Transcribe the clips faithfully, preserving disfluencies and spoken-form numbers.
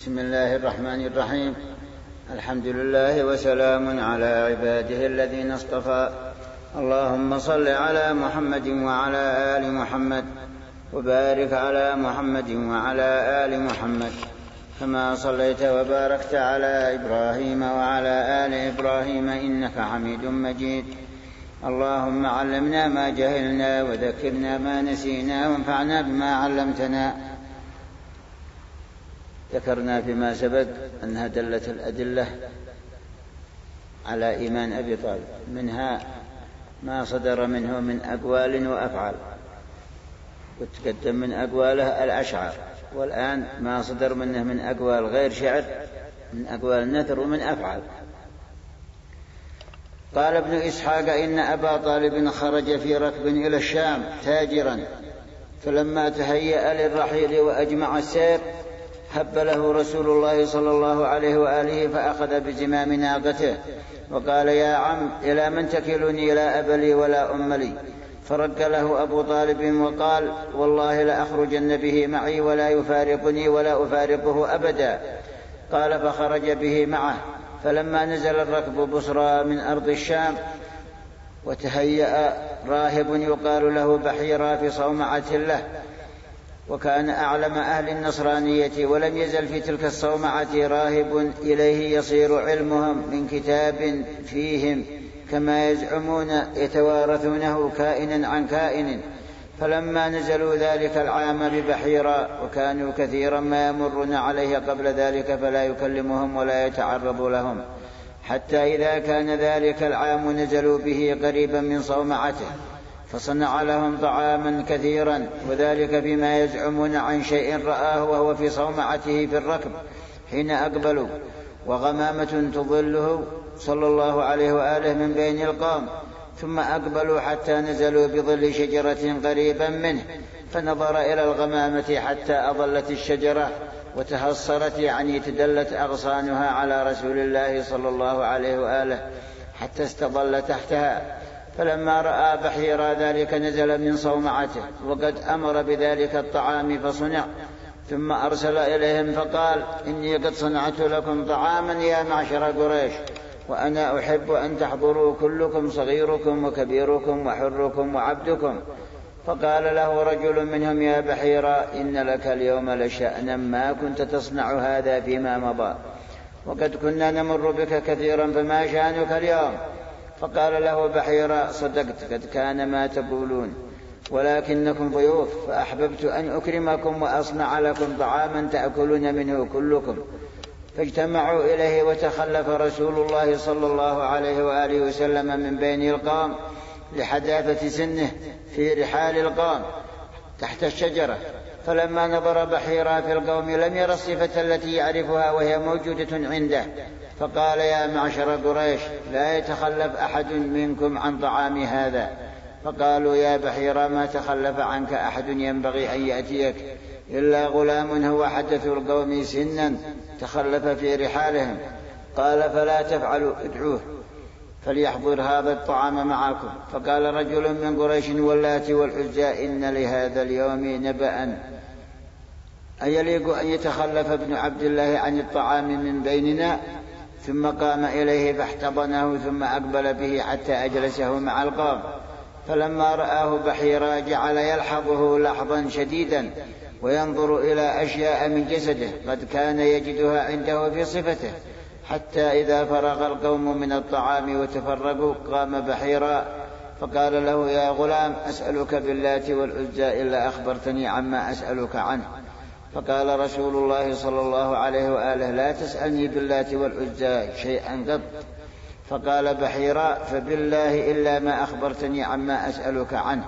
بسم الله الرحمن الرحيم. الحمد لله وسلام على عباده الذين اصطفى. اللهم صل على محمد وعلى آل محمد وبارك على محمد وعلى آل محمد كما صليت وباركت على إبراهيم وعلى آل إبراهيم إنك حميد مجيد. اللهم علمنا ما جهلنا وذكرنا ما نسينا وانفعنا بما علمتنا. ذكرنا فيما سبق أنها دلت الأدلة على إيمان أبي طالب، منها ما صدر منه من أقوال وأفعال، وتقدم من أقواله الأشعار، والآن ما صدر منه من أقوال غير شعر، من أقوال نثر ومن أفعال. قال ابن إسحاق: إن أبا طالب خرج في ركب إلى الشام تاجرا، فلما تهيأ للرحيل وأجمع السير هب له رسول الله صلى الله عليه وآله فأخذ بزمام ناقته وقال: يا عم، إلى من تكلني؟ لا أب لي ولا أم لي. فرق له أبو طالب وقال: والله لأخرجن به معي ولا يفارقني ولا أفارقه أبدا. قال: فخرج به معه، فلما نزل الركب بصرى من أرض الشام وتهيأ راهب يقال له بحيرة في صومعة له، وكان أعلم أهل النصرانية، ولم يزل في تلك الصومعة راهب إليه يصير علمهم من كتاب فيهم كما يزعمون يتوارثونه كائنا عن كائن. فلما نزلوا ذلك العام ببحيرة، وكانوا كثيرا ما يمرون عليه قبل ذلك فلا يكلمهم ولا يتعرض لهم، حتى إذا كان ذلك العام نزلوا به قريبا من صومعته فصنع لهم طعاما كثيرا، وذلك فيما يزعمون عن شيء رآه وهو في صومعته في الركب حين أقبلوا، وغمامة تظله صلى الله عليه وآله من بين القوم. ثم أقبلوا حتى نزلوا بظل شجرة قريبا منه، فنظر إلى الغمامة حتى أظلت الشجرة وتهصرت، يعني تدلت أغصانها على رسول الله صلى الله عليه وآله حتى استظل تحتها. فلما رأى بحيرا ذلك نزل من صومعته وقد أمر بذلك الطعام فصنع، ثم أرسل إليهم فقال: إني قد صنعت لكم طعاما يا معشر قريش، وأنا أحب أن تحضروا كلكم، صغيركم وكبيركم وحركم وعبدكم. فقال له رجل منهم: يا بحيرا، إن لك اليوم لشأنا ما كنت تصنع هذا فيما مضى، وقد كنا نمر بك كثيرا، فما شأنك اليوم؟ فقال له بحيرا: صدقت، قد كان ما تقولون، ولكنكم ضيوف، فأحببت أن أكرمكم وأصنع لكم طعاما تأكلون منه كلكم. فاجتمعوا إليه، وتخلف رسول الله صلى الله عليه وآله وسلم من بين القوم لحداثة سنه في رحال القوم تحت الشجرة. فلما نظر بحيرا في القوم لم ير الصفة التي يعرفها وهي موجودة عنده، فقال: يا معشر قريش، لا يتخلف أحد منكم عن طعام هذا. فقالوا: يا بحيرا، ما تخلف عنك أحد ينبغي أن يأتيك إلا غلام هو حدث القوم سنا تخلف في رحالهم. قال: فلا تفعلوا، ادعوه فليحضر هذا الطعام معكم. فقال رجل من قريش: واللات والعزى، إن لهذا اليوم نبأ أيليق أن يتخلف ابن عبد الله عن الطعام من بيننا؟ ثم قام إليه فاحتضنه، ثم أقبل به حتى أجلسه مع القوم. فلما رآه بحيرا جعل يلحظه لحظا شديدا وينظر إلى أشياء من جسده قد كان يجدها عنده في صفته، حتى إذا فرغ القوم من الطعام وتفرقوا قام بحيرا فقال له: يا غلام، أسألك باللات والعزى إلا أخبرتني عما أسألك عنه. فقال رسول الله صلى الله عليه وآله: لا تسألني باللات والعزى شيئا قط. فقال بحيرا: فبالله إلا ما أخبرتني عما أسألك عنه.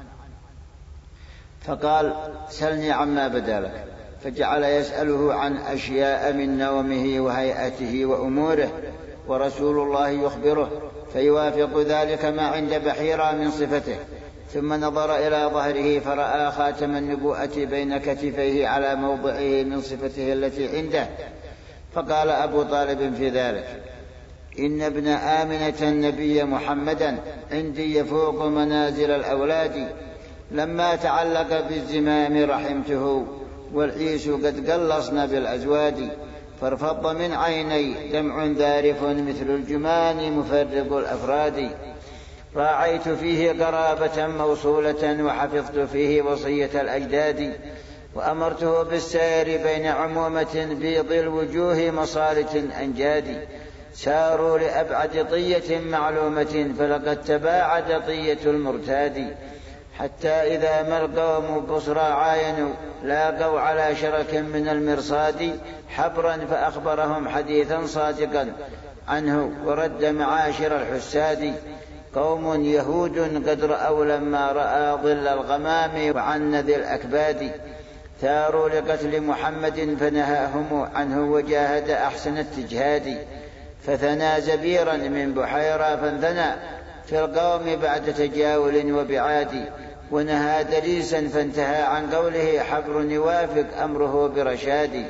فقال: سلني عما بدا لك. فجعل يسأله عن أشياء من نومه وهيئته وأموره، ورسول الله يخبره فيوافق ذلك ما عند بحيرا من صفته. ثم نظر إلى ظهره فرأى خاتم النبوءة بين كتفيه على موضعه من صفته التي عنده. فقال أبو طالب في ذلك: إن ابن آمنة النبي محمدا عندي يفوق منازل الأولاد، لما تعلق بالزمام رحمته، والعيس قد قلصنا بالأزواج، فارفض من عيني دمع ذارف مثل الجمان مفرق الأفراد. راعيت فيه قرابة موصولة وحفظت فيه وصية الأجداد. وأمرته بالسير بين عمومة بيض الوجوه مصالة أنجاد. ساروا لأبعد طية معلومة فلقد تباعد طية المرتاد. حتى إذا ما القوم بصرى عاينوا لاقوا على شرك من المرصاد حبرا فأخبرهم حديثا صادقا عنه ورد معاشر الحساد. قوم يهود قد رأوا لما رأى ظل الغمام وعن ذي الأكباد. ثاروا لقتل محمد فنهاهم عنه وجاهد أحسن التجهاد. فثنى زبيرا من بحيرة فانثنى في القوم بعد تجاول وبعاد. ونهى دليسا فانتهى عن قوله حبر يوافق أمره برشاد.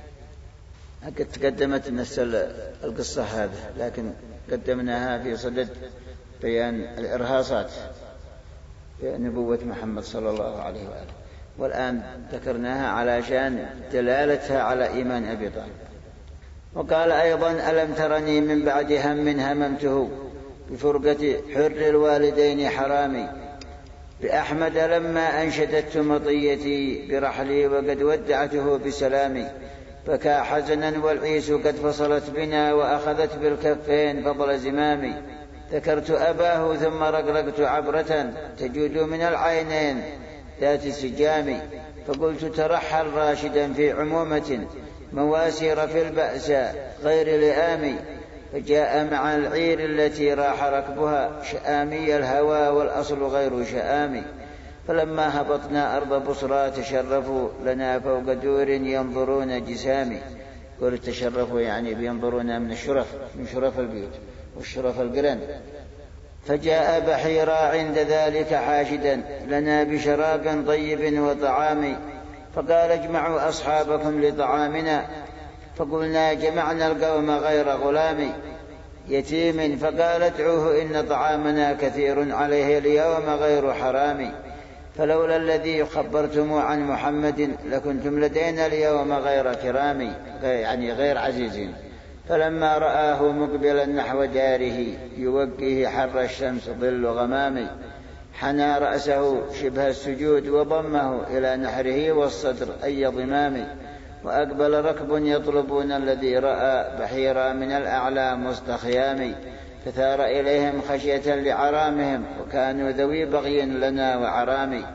قد تقدمت نفس القصة هذه لكن قدمناها في صدد بيان الإرهاصات في نبوة محمد صلى الله عليه وآله، والآن ذكرناها علشان دلالتها على إيمان أبي طالب. وقال أيضا ألم ترني من بعد هم هممته بفرقة حر الوالدين حرامي. بأحمد لما أنشدت مطيتي برحلي وقد ودعته بسلامي. بكى حزنا والعيس قد فصلت بنا وأخذت بالكفين فضل زمامي. ذكرت أباه ثم رقرقت عبرة تجود من العينين ذات سجام. فقلت ترحل راشدا في عمومة مواسير في البأس غير لئام. فجاء مع العير التي راح ركبها شآمي الهوى والأصل غير شآمي. فلما هبطنا أرض بصرى تشرفوا لنا فوق دور ينظرون جسامي. قول تشرفوا يعني بينظرون من الشرف من شرف البيوت والشرف القرن. فجاء بحيرا عند ذلك حاشدا لنا بشراب طيب وطعام. فقال اجمعوا أصحابكم لطعامنا. فقلنا جمعنا القوم غير غلام يتيم. فقال ادعوه إن طعامنا كثير عليه اليوم غير حرام. فلولا الذي خبرتم عن محمد لكنتم لدينا اليوم غير كرام يعني غير عزيزين. فلما رآه مقبلا نحو داره يوقيه حر الشمس ظل غمام حنى رأسه شبه السجود وضمه إلى نحره والصدر أي ضمام. وأقبل ركب يطلبون الذي رأى بحيرا من الأعلى مستخيام. فثار إليهم خشية لعرامهم وكانوا ذوي بغي لنا وعرام.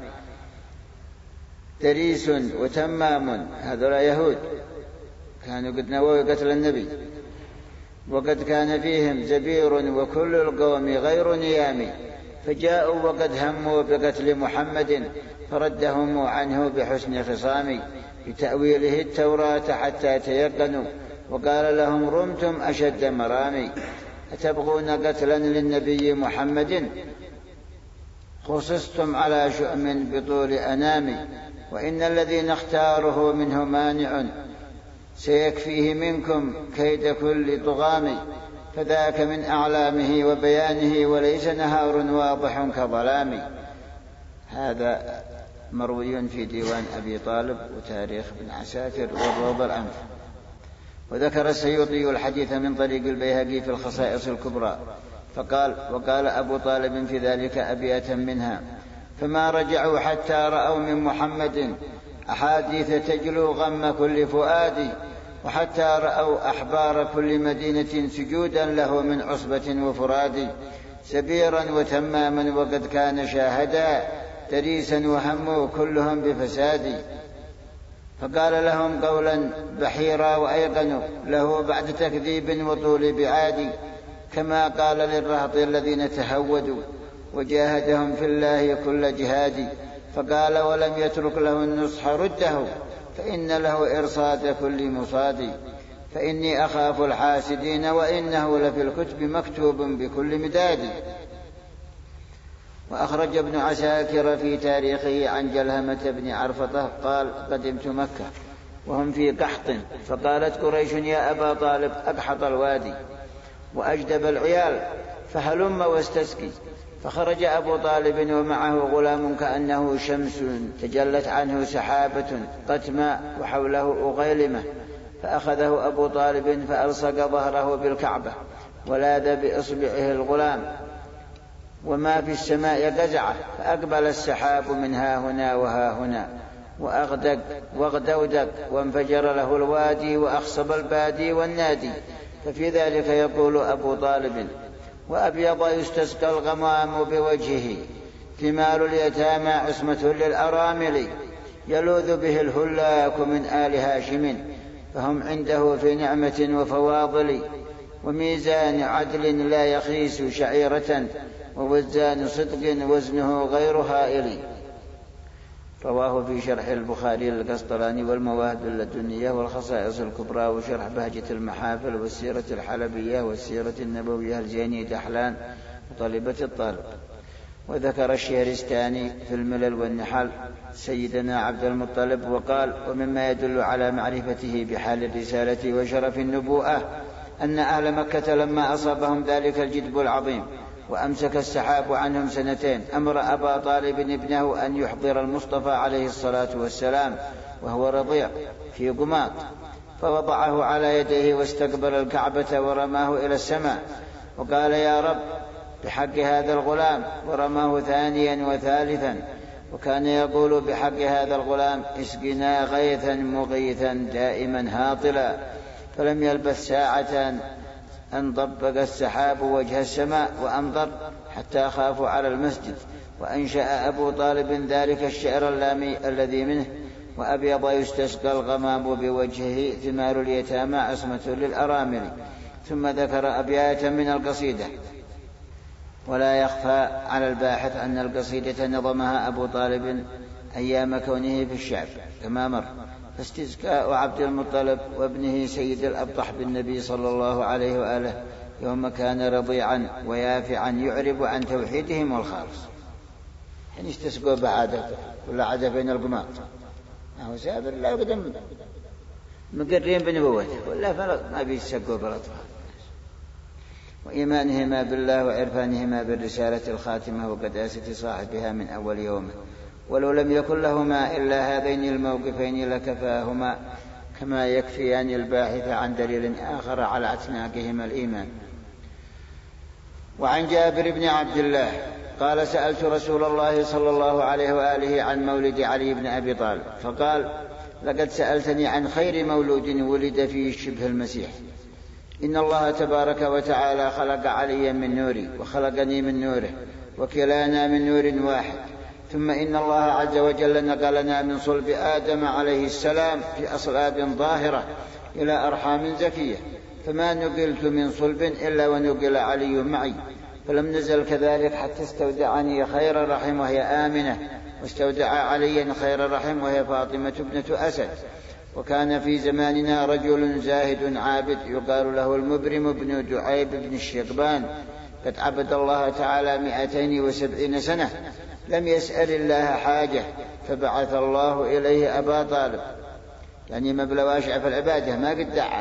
دريس وتمام هذول يهود كانوا قد نووا قتل النبي. وقد كان فيهم زبير وكل القوم غير نيام. فجاءوا وقد هموا بقتل محمد فردهم عنه بحسن خصام بتأويله التوراة حتى تيقنوا. وقال لهم رمتم أشد مرامي. أتبغون قتلا للنبي محمد خصصتم على شؤم بطول أنامي. وإن الذي نختاره منه مانع سيكفيه منكم كيد كل طغام. فذاك من أعلامه وبيانه وليس نهار واضح كظلام. هذا مروي في ديوان أبي طالب وتاريخ ابن عساكر والروض الأنف. وذكر السيوطي الحديث من طريق البيهقي في الخصائص الكبرى فقال وقال أبو طالب في ذلك أبيات منها. فما رجعوا حتى رأوا من محمد أحاديث تجلو غم كل فؤاد. وحتى رأوا أحبار كل مدينة سجودا له من عصبة وفراد. سبيرا وتماما وقد كان شاهدا دريسا وهموا كلهم بفساد. فقال لهم قولا بحيرا وأيقنوا له بعد تكذيب وطول بعاد. كما قال للرهط الذين تهودوا وجاهدهم في الله كل جهاد. فقال ولم يترك له النصح رده فإن له إرصاد كل مصاد. فإني أخاف الحاسدين وإنه لفي الكتب مكتوب بكل مداد. وأخرج ابن عساكر في تاريخه عن جلهمة بن عرفطة قال قدمت مكة وهم في قحط فقالت قريش يا أبا طالب أقحط الوادي وأجدب العيال فهلم واستسقي. فخرج أبو طالب ومعه غلام كأنه شمس تجلت عنه سحابة قتماء وحوله أغيلمة فأخذه أبو طالب فألصق ظهره بالكعبة ولاذ بإصبعه الغلام وما في السماء قزعه، فأقبل السحاب من ها هنا وها هنا وأغدق واغدودق وانفجر له الوادي وأخصب البادي والنادي. ففي ذلك يقول أبو طالب: وأبيض يستسقى الغمام بوجهه، ثمار اليتامى عصمة للأرامل، يلوذ به الهلاك من آل هاشم، فهم عنده في نعمة وفواضل، وميزان عدل لا يخيس شعيرة، ووزان صدق وزنه غير هائل. رواه في شرح البخاري للقسطلاني والمواهب اللدنية والخصائص الكبرى وشرح بهجة المحافل والسيرة الحلبية والسيرة النبوية الجيني دحلان وطالبة الطالب. وذكر الشهرستاني في الملل والنحل سيدنا عبد المطلب وقال: ومما يدل على معرفته بحال الرسالة وشرف النبوءة أن أهل مكة لما أصابهم ذلك الجدب العظيم وأمسك السحاب عنهم سنتين أمر أبا طالب ابنه أن يحضر المصطفى عليه الصلاة والسلام وهو رضيع في قماط، فوضعه على يديه واستقبل الكعبة ورماه إلى السماء وقال: يا رب بحق هذا الغلام، ورماه ثانيا وثالثا، وكان يقول بحق هذا الغلام: اسقنا غيثا مغيثا دائما هاطلا. فلم يلبث ساعة أن طبق السحاب وجه السماء وأمطر حتى خافوا على المسجد. وأنشأ أبو طالب ذلك الشعر اللامي الذي منه: وأبيض يستسقى الغمام بوجهه، ثمار اليتامى عصمة للأرامل. ثم ذكر أبياتا من القصيدة. ولا يخفى على الباحث أن القصيدة نظمها أبو طالب أيام كونه في الشعب كما مر. فاستزكاء عبد المطلب وابنه سيد الأبطح بالنبي صلى الله عليه وآله يوم كان رضيعا ويافعا يعرب عن توحيدهم والخالص، يعني استسقوا بعادة ولا عادة بين القماط، هو سابر لا يقدم مقرين بنبوته ولا فرق ما بيستسقوا بالأطفال، وإيمانهما بالله وعرفانهما بالرسالة الخاتمة وقداسة صاحبها من أول يوم. ولو لم يكن لهما إلا هذين الموقفين لكفاهما، كما يكفيان الباحث عن دليل آخر على اعتناقهما الإيمان. وعن جابر بن عبد الله قال: سألت رسول الله صلى الله عليه وآله عن مولد علي بن أبي طالب، فقال: لقد سألتني عن خير مولود ولد فيه شبه المسيح. إن الله تبارك وتعالى خلق عليا من نوري وخلقني من نوره، وكلانا من نور واحد. ثم إن الله عز وجل نقلنا من صلب آدم عليه السلام في أصلاب ظاهرة إلى أرحام زكية، فما نقلت من صلب إلا ونقل علي معي، فلم نزل كذلك حتى استودعني خير الرحم وهي آمنة، واستودع عليا خير الرحم وهي فاطمة ابنة أسد. وكان في زماننا رجل زاهد عابد يقال له المبرم بن دعيب بن الشيبان، قد عبد الله تعالى مئتين وسبعين سنة، لم يسأل الله حاجة، فبعث الله إليه أبا طالب، يعني مبلغ واسع في العبادة ما قد دعا،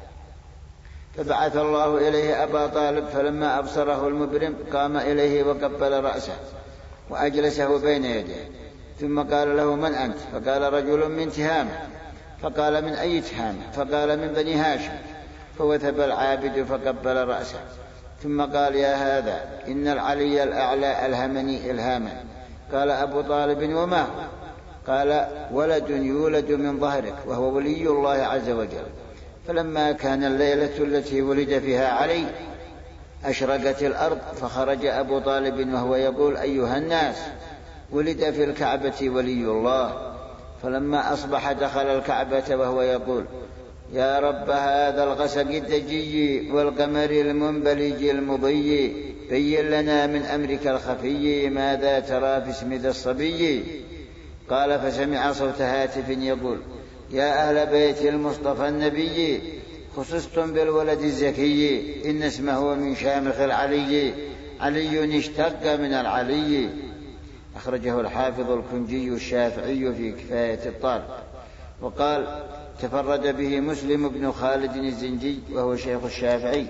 فبعث الله إليه أبا طالب، فلما أبصره المبرم قام إليه وقبل رأسه وأجلسه بين يديه، ثم قال له: من أنت؟ فقال: رجل من تهامة. فقال: من أي تهامة؟ فقال: من بني هاشم. فوثب العابد فقبل رأسه، ثم قال: يا هذا إن العلي الأعلى ألهمني إلهاما. قال أبو طالب: وما هو؟ قال: ولد يولد من ظهرك وهو ولي الله عز وجل. فلما كان الليلة التي ولد فيها علي أشرقت الأرض، فخرج أبو طالب وهو يقول: أيها الناس، ولد في الكعبة ولي الله. فلما أصبح دخل الكعبة وهو يقول: يا رب هذا الغسق الدجي والقمر المنبلج المضي، بين لنا من أمرك الخفي ماذا ترى في اسم ذا الصبي. قال: فسمع صوت هاتف يقول: يا أهل بيت المصطفى النبي، خصصتم بالولد الزكي، إن اسمه من شامخ العلي، علي اشتق من العلي. أخرجه الحافظ الكنجي الشافعي في كفاية الطالب. وقال: تفرد به مسلم بن خالد الزنجي وهو شيخ الشافعي،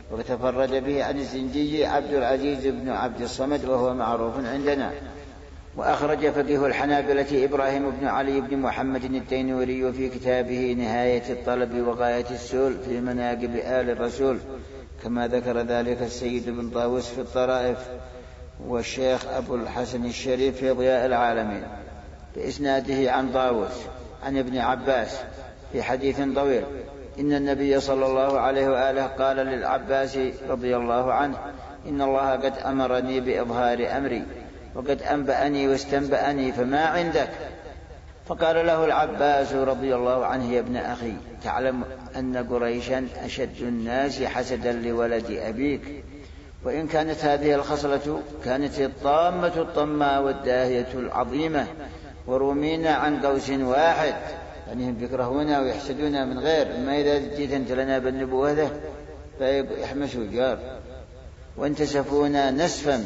وتفرد به عن الزنجي عبد العزيز بن عبد الصمد وهو معروف عندنا. وأخرج فقيه الحنابلة إبراهيم بن علي بن محمد التينوري في كتابه نهاية الطلب وغاية السؤل في مناقب آل الرسول، كما ذكر ذلك السيد بن طاووس في الطرائف، والشيخ أبو الحسن الشريف في ضياء العالمين، بإسناده عن طاووس عن ابن عباس في حديث طويل: إن النبي صلى الله عليه وآله قال للعباس رضي الله عنه: إن الله قد أمرني بإظهار أمري وقد أنبأني واستنبأني، فما عندك؟ فقال له العباس رضي الله عنه: يا ابن أخي، تعلم أن قريشا أشد الناس حسدا لولد أبيك، وإن كانت هذه الخصلة كانت الطامة الطماء والداهية العظيمة، ورومينا عن قوس واحد، يعني هم يكرهونا ويحسدونا من غير ما، إذا جيت أنت لنا بالنبوة ذا فيحمسوا جار، وانتسفونا نسفا،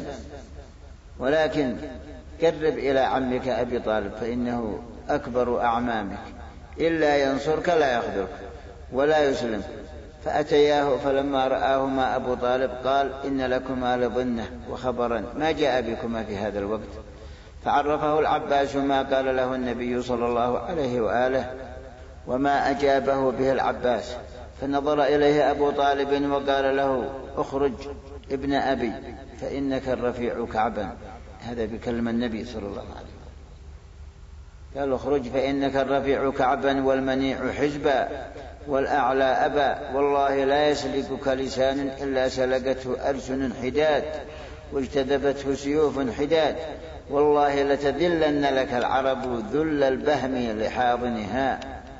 ولكن قرب إلى عمك أبي طالب فإنه أكبر أعمامك، إلا ينصرك لا يخذلك ولا يسلم. فأتياه فلما رآهما أبو طالب قال: إن لكما لظنة وخبرا ما جاء بكما في هذا الوقت. فعرفه العباس ما قال له النبي صلى الله عليه وآله وما أجابه به العباس، فنظر إليه أبو طالب وقال له: اخرج ابن أبي فإنك الرفيع كعبا. هذا بكلم النبي صلى الله عليه وسلم، قال: اخرج فإنك الرفيع كعبا والمنيع حزبا والأعلى أبا، والله لا يسلكك لسان إلا سلكته ألسن حداد واجتذبته سيوف حداد، والله لتذلن لك العرب ذل البهم لحاضنها.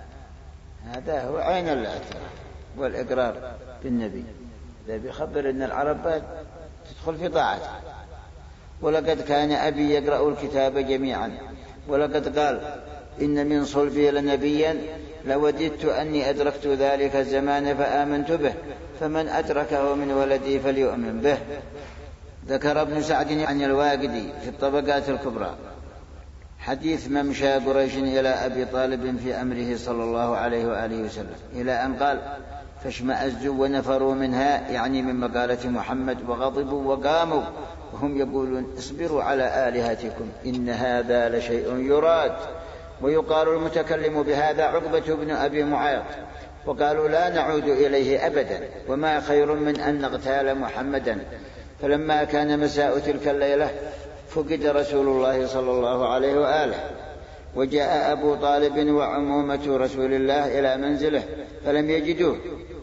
هذا هو عين الاعتراف والإقرار بالنبي، إذا بيخبر أن العرب تدخل في طاعته. ولقد كان أبي يقرأ الكتاب جميعا، ولقد قال: إن من صلبي لنبيا لوددت أني أدركت ذلك الزمان فآمنت به، فمن أدركه من ولدي فليؤمن به. ذكر ابن سعد عن الواقدي في الطبقات الكبرى حديث ممشى قريش إلى أبي طالب في أمره صلى الله عليه وآله وسلم، إلى أن قال: فاشمأزوا ونفروا منها، يعني من مقالة محمد، وغضبوا وقاموا وهم يقولون: اصبروا على آلهتكم إن هذا لشيء يراد. ويقال المتكلم بهذا عقبة بن أبي معيط، وقالوا: لا نعود إليه أبدا، وما خير من أن نغتال محمدا. فلما كان مساء تلك الليلة فقد رسول الله صلى الله عليه وآله، وجاء أبو طالب وعمومة رسول الله إلى منزله فلم يجدوه،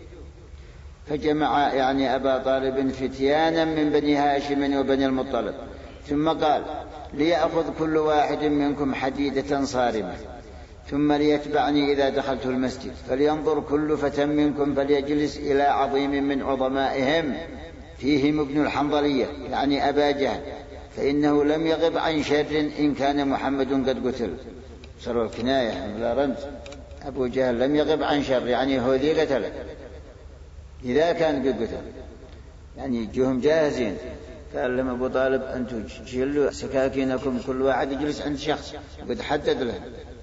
فجمع يعني أبا طالب فتيانا من بني هاشم وبني المطلب، ثم قال: ليأخذ كل واحد منكم حديدة صارمة، ثم ليتبعني إذا دخلت المسجد، فلينظر كل فتى منكم فليجلس إلى عظيم من عظمائهم فيهم ابن الحنظلية، يعني أبا جهل، فإنه لم يغب عن شر إن كان محمد قد قتل. صار الكناية بلا رمز، أبو جهل لم يغب عن شر، يعني هو ذي قتله إذا كان قد قتل، يعني جهم جاهزين. قال لهم أبو طالب: أنتم جلوا سكاكينكم، كل واحد يجلس عند شخص، قد حدد له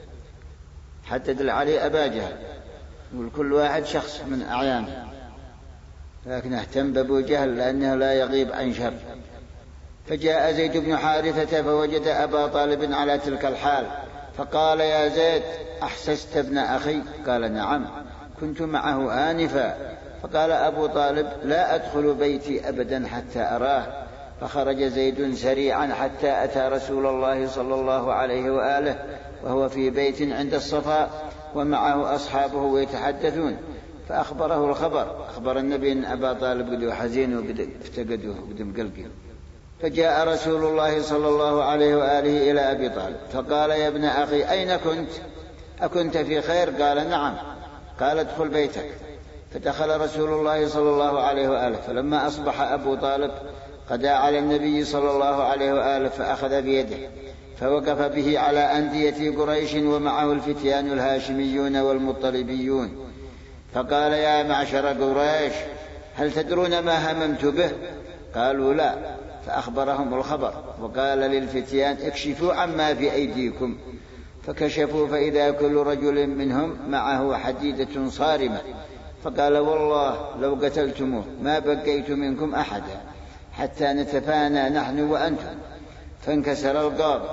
حدد لعلي أبا جهل، وكل واحد شخص من أعيانه، لكن اهتم بأبو جهل لأنه لا يغيب عن شر. فجاء زيد بن حارثة فوجد أبا طالب على تلك الحال، فقال: يا زيد، أحسست ابن أخي؟ قال: نعم، كنت معه آنفا. فقال أبو طالب: لا أدخل بيتي أبدا حتى أراه. فخرج زيد سريعا حتى أتى رسول الله صلى الله عليه وآله وهو في بيت عند الصفا ومعه أصحابه ويتحدثون، فأخبره الخبر، أخبر النبي أن أبا طالب قد حزين وقد افتقدوه وقد مقلقين. فجاء رسول الله صلى الله عليه وآله إلى أبي طالب فقال: يا ابن أخي، أين كنت؟ أكنت في خير؟ قال: نعم. قال: ادخل بيتك. فدخل رسول الله صلى الله عليه وآله، فلما أصبح أبو طالب قضى على النبي صلى الله عليه وآله فأخذ بيده فوقف به على أندية قريش ومعه الفتيان الهاشميون والمطلبيون، فقال: يا معشر قريش، هل تدرون ما هممت به؟ قالوا: لا. فأخبرهم الخبر وقال للفتيان: اكشفوا عما في أيديكم. فكشفوا فإذا كل رجل منهم معه حديدة صارمة، فقال: والله لو قتلتموه ما بقيت منكم أحدا حتى نتفانى نحن وأنتم. فانكسر القاب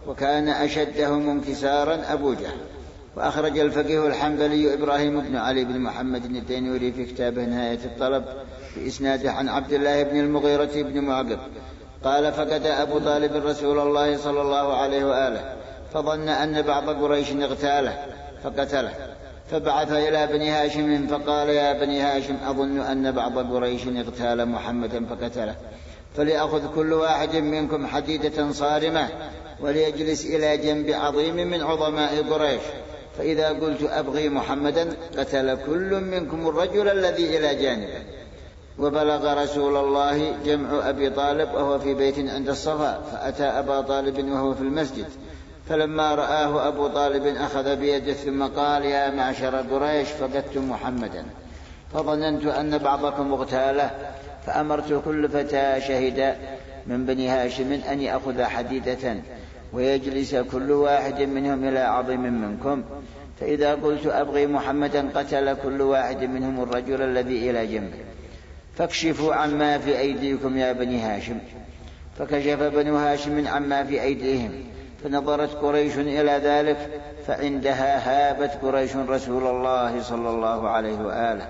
وكان أشدهم انكسارا أبو جهل. وأخرج الفقيه الحنبلي إبراهيم بن علي بن محمد التينوري في كتابه نهاية الطلب بإسناده عن عبد الله بن المغيرة بن معقب قال: فقد أبو طالب رسول الله صلى الله عليه وآله فظن أن بعض قريش اغتاله فقتله، فبعث إلى بني هاشم فقال: يا بني هاشم، أظن أن بعض قريش اغتال محمدا فقتله، فليأخذ كل واحد منكم حديدة صارمة وليجلس إلى جنب عظيم من عظماء قريش، فإذا قلت أبغي محمدا قتل كل منكم الرجل الذي إلى جانبه. وبلغ رسول الله جمع أبي طالب وهو في بيت عند الصفا، فأتى أبا طالب وهو في المسجد، فلما رآه أبو طالب أخذ بيده ثم قال: يا معشر قريش، فقدتم محمدا، فظننت أن بعضكم اغتاله، فأمرت كل فتى شهد من بني هاشم أن يأخذ حديدة ويجلس كل واحد منهم إلى عظيم منكم، فإذا قلت أبغي محمدا قتل كل واحد منهم الرجل الذي إلى جنبه، فاكشفوا عما في أيديكم يا بني هاشم. فكشف بنو هاشم عما في أيديهم، فنظرت قريش إلى ذلك، فعندها هابت قريش رسول الله صلى الله عليه وآله.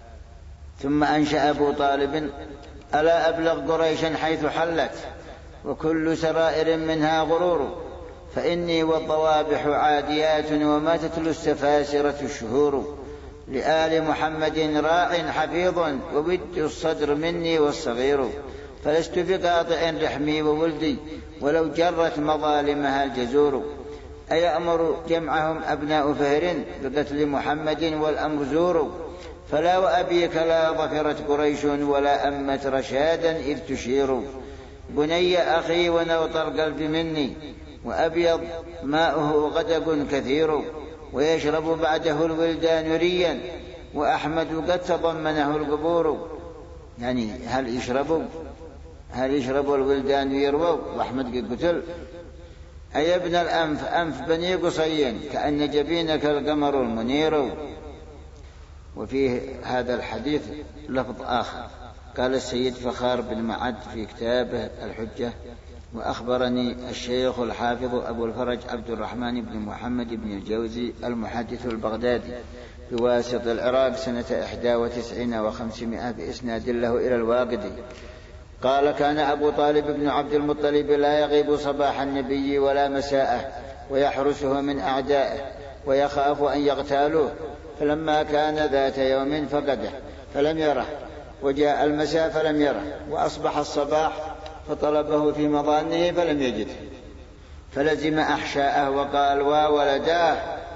ثم أنشأ أبو طالب: ألا أبلغ قريشا حيث حلت، وكل سرائر منها غرور، فإني والضوابح عاديات وما تتلو السفاسرة الشهور، لآل محمد راع حفيظ وود الصدر مني والصغير، فلست بقاطع رحمي وولدي ولو جرت مظالمها الجزور. أيأمر جمعهم أبناء فهر بقتل محمد والأمر زور، فلا وأبيك لا ظفرت قريش ولا أمت رشادا إذ تشير. بني أخي ونوطر قلب مني، وأبيض ماؤه غدق كثير، ويشرب بعده الولدان ريا، وأحمد قد تضمنه القبور. يعني هل يشربوا هل يشربوا الولدان ويرووا وأحمد قد قتل؟ أي ابن الأنف أنف بني قصي، كأن جبينك القمر المنير. وفيه هذا الحديث لفظ آخر، قال السيد فخار بن معد في كتابه الحجة: وأخبرني الشيخ الحافظ أبو الفرج عبد الرحمن بن محمد بن الجوزي المحدث البغدادي بواسط العراق سنة إحدى وتسعين وخمسمائة بإسناد له إلى الواقدي قال: كان أبو طالب بن عبد المطلب لا يغيب صباح النبي ولا مساءه، ويحرسه من أعدائه ويخاف أن يغتالوه، فلما كان ذات يوم فقده فلم يره، وجاء المساء فلم يره، وأصبح الصباح فطلبه في مضانه فلم يجده، فلزم أحشاءه وقال: وولداه،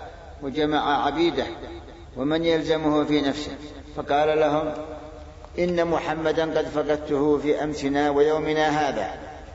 وجمع عبيده ومن يلزمه في نفسه، فقال لهم: إن محمدا قد فقدته في أمسنا ويومنا هذا،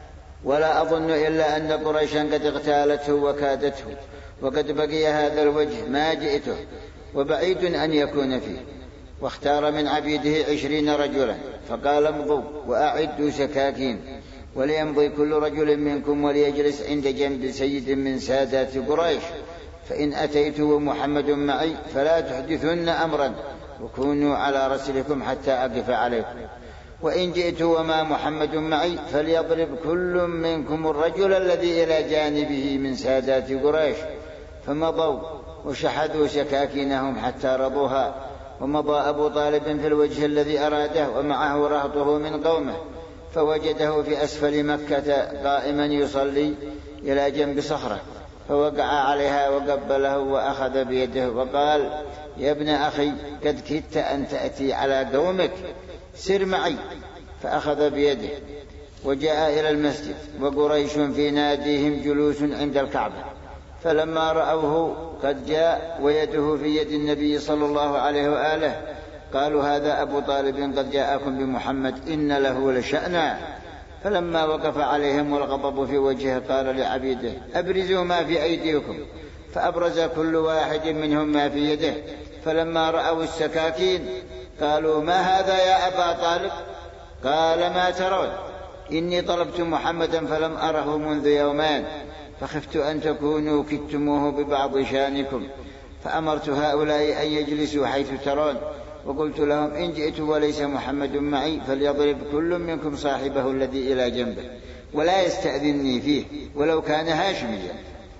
ولا أظن إلا أن قريشا قد اغتالته وكادته، وقد بقي هذا الوجه ما جئته، وبعيد أن يكون فيه. واختار من عبيده عشرين رجلا، فقال: امضوا وأعدوا سكاكين، وليمضي كل رجل منكم وليجلس عند جنب سيد من سادات قريش، فإن أتيت ومحمد معي فلا تحدثن أمرا، وكونوا على رسلكم حتى أقف عليكم، وإن جئت وما محمد معي فليضرب كل منكم الرجل الذي إلى جانبه من سادات قريش. فمضوا وشحذوا سكاكينهم حتى رضوها، ومضى أبو طالب في الوجه الذي أراده ومعه رهطه من قومه، فوجده في أسفل مكة قائما يصلي إلى جنب صخرة، فوقع عليها وقبله وأخذ بيده وقال: يا ابن أخي، قد كدت أن تأتي على قومك، سر معي. فأخذ بيده وجاء إلى المسجد، وقريش في ناديهم جلوس عند الكعبة، فلما رأوه قد جاء ويده في يد النبي صلى الله عليه وآله قالوا: هذا أبو طالب قد جاءكم بمحمد، إن له لشأنا. فلما وقف عليهم والغضب في وجهه قال لعبيده: أبرزوا ما في أيديكم، فأبرز كل واحد منهم ما في يده، فلما رأوا السكاكين قالوا: ما هذا يا أبا طالب؟ قال: ما ترون؟ إني طلبت محمدا فلم أره منذ يومين، فخفت أن تكونوا كدتموه ببعض شانكم، فأمرت هؤلاء أن يجلسوا حيث ترون، وقلت لهم إن جئت وليس محمد معي فليضرب كل منكم صاحبه الذي إلى جنبه ولا يستأذنني فيه ولو كان هاشميا.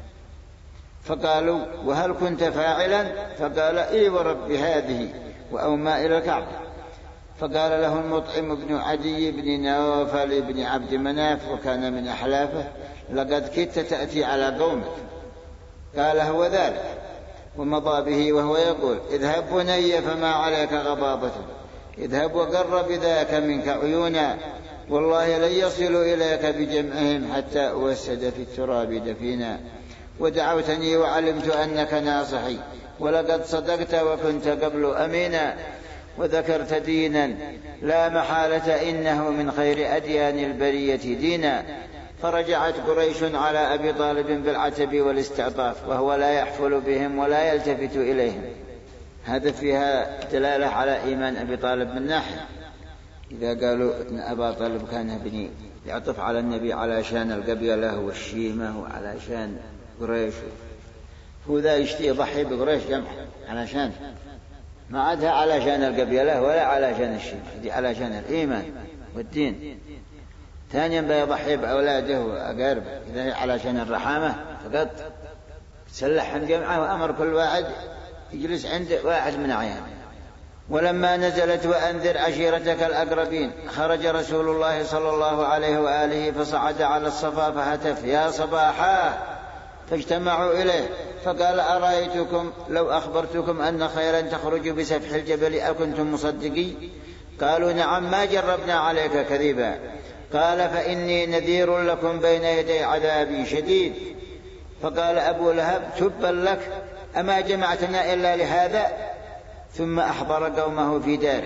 فقالوا وهل كنت فاعلا؟ فقال إي ورب هذه، وأومى إلى الكعبة. فقال له المطعم بن عدي بن نوفل بن عبد مناف وكان من أحلافه لقد كدت تأتي على قومك. قال هو ذلك، ومضى به وهو يقول اذهب بني فما عليك غضابة، اذهب وقر بذاك منك عيونا، والله لن يصلوا إليك بجمعهم حتى أوسد في التراب دفينا. ودعوتني وعلمت أنك ناصحي، ولقد صدقت وكنت قبل أمينا، وذكرت دينا لا محالة إنه من خير أديان البرية دينا. فرجعت قريش على أبي طالب بالعتب والاستعطاف وهو لا يحفل بهم ولا يلتفت إليهم. هذا فيها دلالة على إيمان أبي طالب من ناحية، إذا قالوا إن أبا طالب كان ابني يعطف على النبي على شان القبيلة والشيمة وعلى شان قريش، هو ذا يشتي يضحي بقريش جمعا على شان، ما عادها على شان القبيلة ولا على شان الشيمة، دي على شان الإيمان والدين. ثانيا بيضحي بأولاده وأقاربه، إذا على شان الرحامة فقط سلحهم جمعه وأمر كل واحد يجلس عند واحد من أعيانه. ولما نزلت وأنذر عشيرتك الأقربين خرج رسول الله صلى الله عليه وآله فصعد على الصفا فهتف يا صباحا، فاجتمعوا إليه فقال أرأيتكم لو أخبرتكم أن خيرا تخرج بسفح الجبل أكنتم مصدقي؟ قالوا نعم ما جربنا عليك كذبا. قال فإني نذير لكم بين يدي عذاب شديد. فقال أبو لهب تبا لك، أما جمعتنا إلا لهذا؟ ثم أحضر قومه في داره،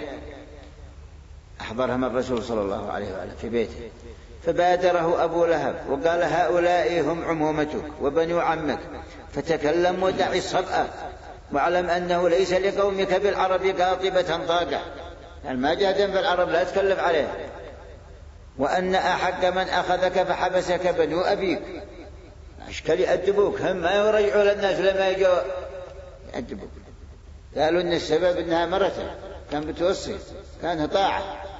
أحضرهم الرسول صلى الله عليه وآله في بيته، فبادره أبو لهب وقال هؤلاء هم عمومتك وبنو عمك، فتكلم ودع الصبأ، واعلم أنه ليس لقومك بالعرب قاطبة طاقة، يعني ما جاء في العرب لا تكلف عليه، وأن أحق من أخذك فحبسك بنو أبيك. أشكال يأدبوك، هم ما يرجعوا للناس لما يجوا يأدبوك. قالوا إن السبب إنها مرته كان بتوصي، كانها طاعة،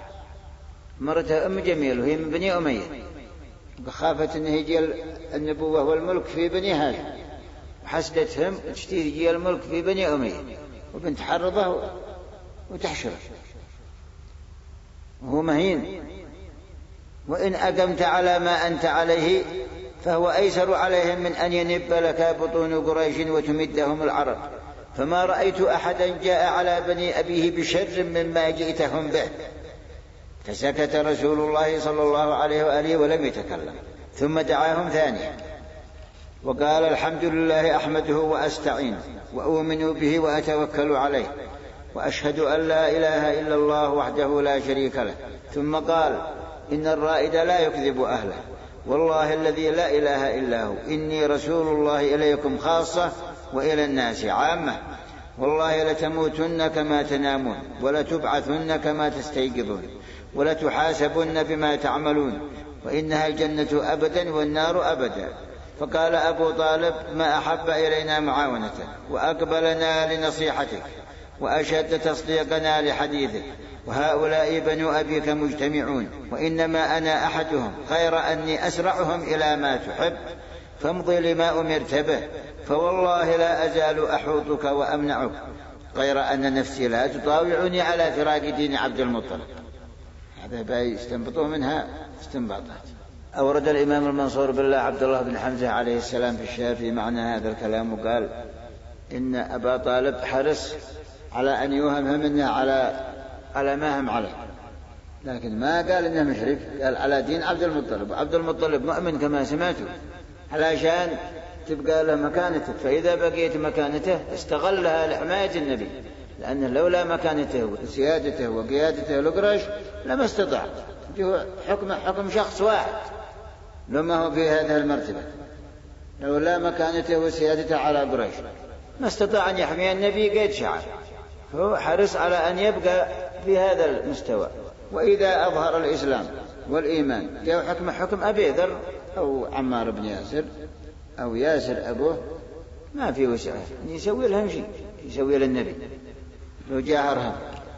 مرته أم جميل وهي من بني أمية، وخافت أنه يجي النبوة والملك في بني هاشم، وحسدتهم تشتيه يجي الملك في بني أمية وبنت حرضه وتحشره وهو مهين. وإن أقمت على ما أنت عليه فهو أيسر عليهم من أن ينب لك بطون قريش وتمدهم العرب، فما رأيت أحدا جاء على بني أبيه بشر مما جئتهم به. فسكت رسول الله صلى الله عليه وآله ولم يتكلم، ثم دعاهم ثانيا وقال الحمد لله أحمده وأستعين وأؤمن به وأتوكل عليه، وأشهد أن لا إله إلا الله وحده لا شريك له. ثم قال إن الرائد لا يكذب أهله، والله الذي لا إله إلا هو إني رسول الله إليكم خاصة وإلى الناس عامة، والله لتموتن كما تنامون ولتبعثن كما تستيقظون ولتحاسبن بما تعملون، وإنها الجنة أبدا والنار أبدا. فقال أبو طالب ما أحب إلينا معاونتك وأقبلنا لنصيحتك وأشد تصديقنا لحديثك، وهؤلاء بنو أبيك مجتمعون، وإنما أنا أحدهم غير أني أسرعهم إلى ما تحب، فامضي لما أمرت به، فوالله لا أزال أحوطك وأمنعك، غير أن نفسي لا تطاوعني على فراق دين عبد المطلب. هذا باي يستنبطوه منها استنباطات. أورد الإمام المنصور بالله عبد الله بن حمزة عليه السلام في الشافعي معنى هذا الكلام، وقال إن أبا طالب حرص على أن يوهم منه على على ما هم عليه، لكن ما قال إنه مشرك، قال على دين عبد المطلب، وعبد المطلب مؤمن كما سمعتوا، علشان تبقى له مكانته، فإذا بقيت مكانته استغلها لحماية النبي، لأنه لولا مكانته وسيادته وقيادته لقريش لما استطاع، حكم حكم شخص واحد لما هو في هذه المرتبة، لولا مكانته وسيادته على قريش ما استطاع أن يحمي النبي قيد شعر، فهو حرص على أن يبقى في هذا المستوى. وإذا أظهر الإسلام والإيمان جاء حكم حكم أبي ذر أو عمار بن ياسر أو ياسر أبوه، ما في وسعه أن يسوي لهم شيء، يسوي للنبي لو جاهرهم.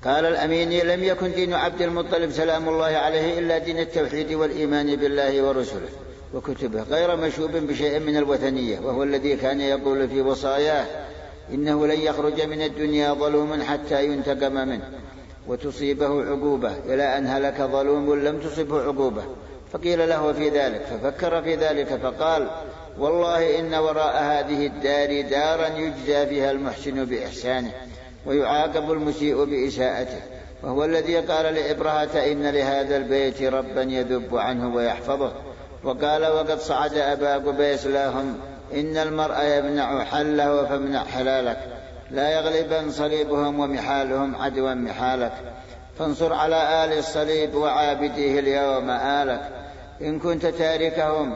قال الأميني: لم يكن دين عبد المطلب سلام الله عليه إلا دين التوحيد والإيمان بالله ورسله وكتبه، غير مشوب بشيء من الوثنية، وهو الذي كان يقول في وصاياه: إنه لن يخرج من الدنيا ظلوم حتى ينتقم منه وتصيبه عقوبة، إلى أن هلك ظلوم لم تصبه عقوبة. فقيل له في ذلك ففكر في ذلك فقال: والله إن وراء هذه الدار دارا يجزى فيها المحسن بإحسانه ويعاقب المسيء بإساءته. وهو الذي قال لإبرهة: إن لهذا البيت ربا يذب عنه ويحفظه. وقال: وقد صعد أبا قبيس لهم: إن المرء يمنع حله فامنع حلالك، لا يغلبن صليبهم ومحالهم عدوا محالك، فانصر على آل الصليب وعابديه اليوم آلك، إن كنت تاركهم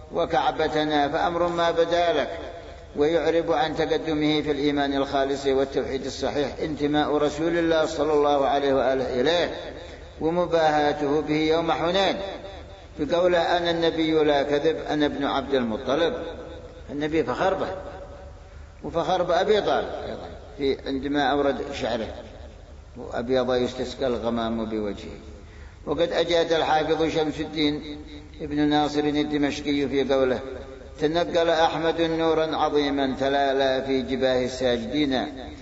وكعبتنا فأمر ما بدالك. ويعرب عن تقدمه في الإيمان الخالص والتوحيد الصحيح انتماء رسول الله صلى الله عليه وآله إليه ومباهاته به يوم حنين بقوله: أنا النبي لا كذب، أنا ابن عبد المطلب. النبي فخر به وفخر بأبي طالب أيضا في عندما أورد شعره: وأبيض يستسقى الغمام بوجهه. وقد أجاد الحافظ شمس الدين ابن ناصر الدمشقي في قوله: تنقل أحمد نورا عظيما تلالا في جباه الساجدين،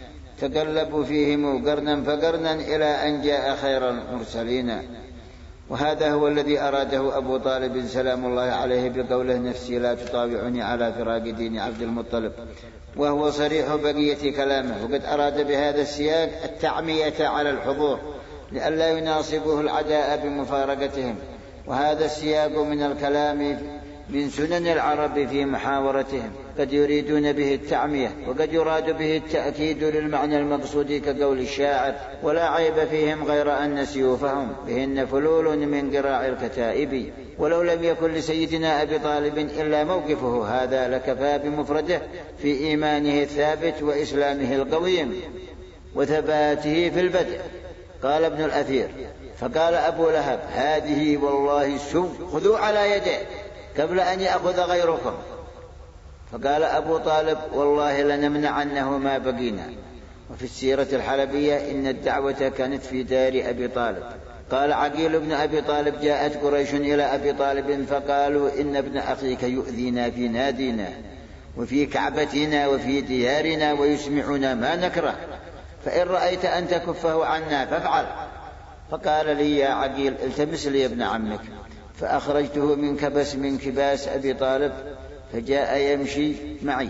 تقلبوا فيهم قرنا فقرنا إلى أن جاء خير المرسلين. وهذا هو الذي أراده أبو طالب سلام الله عليه بقوله: نفسي لا تطاوعني على فراق دين عبد المطلب، وهو صريح بقية كلامه. وقد أراد بهذا السياق التعمية على الحضور لئلا يناصبه العداء بمفارقتهم، وهذا السياق من الكلام من سنن العرب في محاورتهم، قد يريدون به التعمية وقد يراد به التأكيد للمعنى المقصود كقول الشاعر: ولا عيب فيهم غير أن سيوفهم بهن فلول من قراع الكتائب. ولو لم يكن لسيدنا أبي طالب إلا موقفه هذا لكفى بمفرده في إيمانه الثابت وإسلامه القويم وثباته في البدء. قال ابن الأثير: فقال أبو لهب: هذه والله السوء، خذوا على يديه قبل أن يأخذ غيركم. فقال أبو طالب: والله لنمنعنه ما بقينا. وفي السيرة الحلبية إن الدعوة كانت في دار أبي طالب. قال عقيل بن أبي طالب: جاءت قريش إلى أبي طالب فقالوا: إن ابن أخيك يؤذينا في نادينا وفي كعبتنا وفي ديارنا ويسمعنا ما نكره، فإن رأيت أن تكفه عنا فافعل. فقال لي: يا عقيل التمس لي ابن عمك. فأخرجته من كبس من كباس أبي طالب، فجاء يمشي معي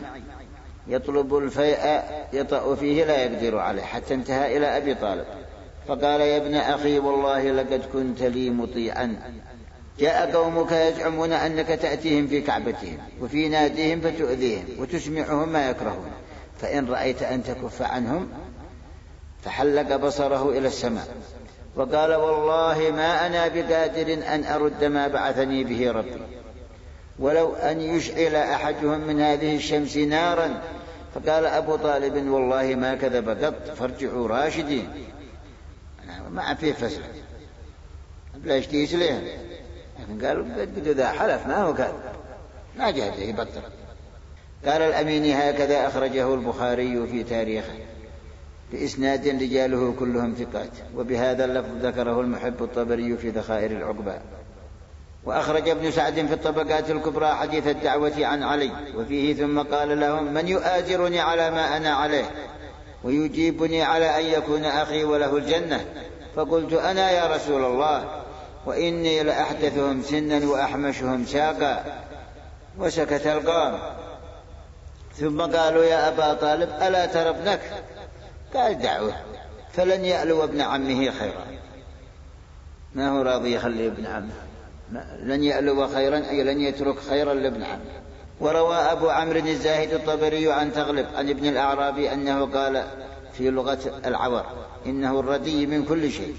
يطلب الفيء يطأ فيه لا يقدر عليه، حتى انتهى إلى أبي طالب. فقال: يا ابن أخي والله لقد كنت لي مطيعا. جاء قومك يزعمون أنك تأتيهم في كعبتهم وفي ناديهم فتؤذيهم وتسمعهم ما يكرهون، فإن رأيت أن تكف عنهم. فحلق بصره إلى السماء وقال: والله ما أنا بقادر أن أرد ما بعثني به ربي، ولو أن يشعل أحدهم من هذه الشمس نارا. فقال أبو طالب: والله ما كذب قط، فارجعوا راشدين. أنا ما في فسر بلا يشتيس لهم، لكن قالوا قد ذا حلف ما هو كذب، ما جاء يبطل. قال الأميني: هكذا أخرجه البخاري في تاريخه بإسناد رجاله كلهم ثقات. وبهذا اللفظ ذكره المحب الطبري في ذخائر العقبة. وأخرج ابن سعد في الطبقات الكبرى حديث الدعوة عن علي وفيه: ثم قال لهم: من يؤازرني على ما أنا عليه ويجيبني على أن يكون أخي وله الجنة؟ فقلت: أنا يا رسول الله، وإني لأحدثهم سنا وأحمشهم ساقا. وسكت القوم. ثم قالوا: يا أبا طالب ألا ترى ابنك؟ قال: دعوه، فلن يألو ابن عمه خيرا. ما هو راضي يخلي ابن عمه، لن يألو خيرا أي لن يترك خيرا لابن عمه. وروى أبو عمرو الزاهد الطبري عن تغلب عن ابن الأعرابي أنه قال في لغة العور: إنه الردي من كل شيء.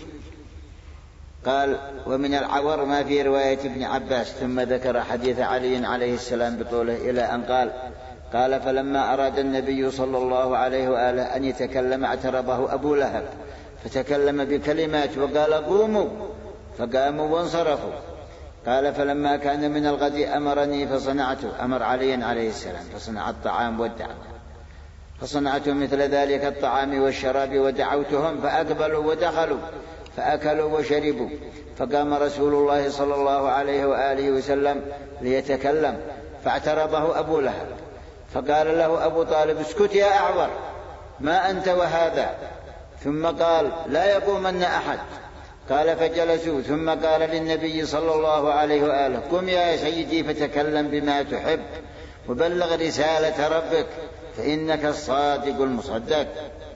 قال: ومن العور ما في رواية ابن عباس. ثم ذكر حديث علي عليه السلام بطوله إلى أن قال: قال: فلما أراد النبي صلى الله عليه وآله أن يتكلم اعترضه أبو لهب فتكلم بكلمات وقال: قوموا، فقاموا وانصرفوا. قال: فلما كان من الغد أمرني فصنعت، أمر علي عليه السلام فصنع الطعام والدعوة. فصنعت مثل ذلك الطعام والشراب ودعوتهم فأقبلوا ودخلوا فأكلوا وشربوا. فقام رسول الله صلى الله عليه وآله وسلم ليتكلم فاعترضه أبو لهب فقال له أبو طالب: اسكت يا أعور، ما أنت وهذا. ثم قال: لا يقومن أحد. قال فجلسوا. ثم قال للنبي صلى الله عليه وآله: قم يا سيدي فتكلم بما تحب وبلغ رسالة ربك فإنك الصادق المصدق.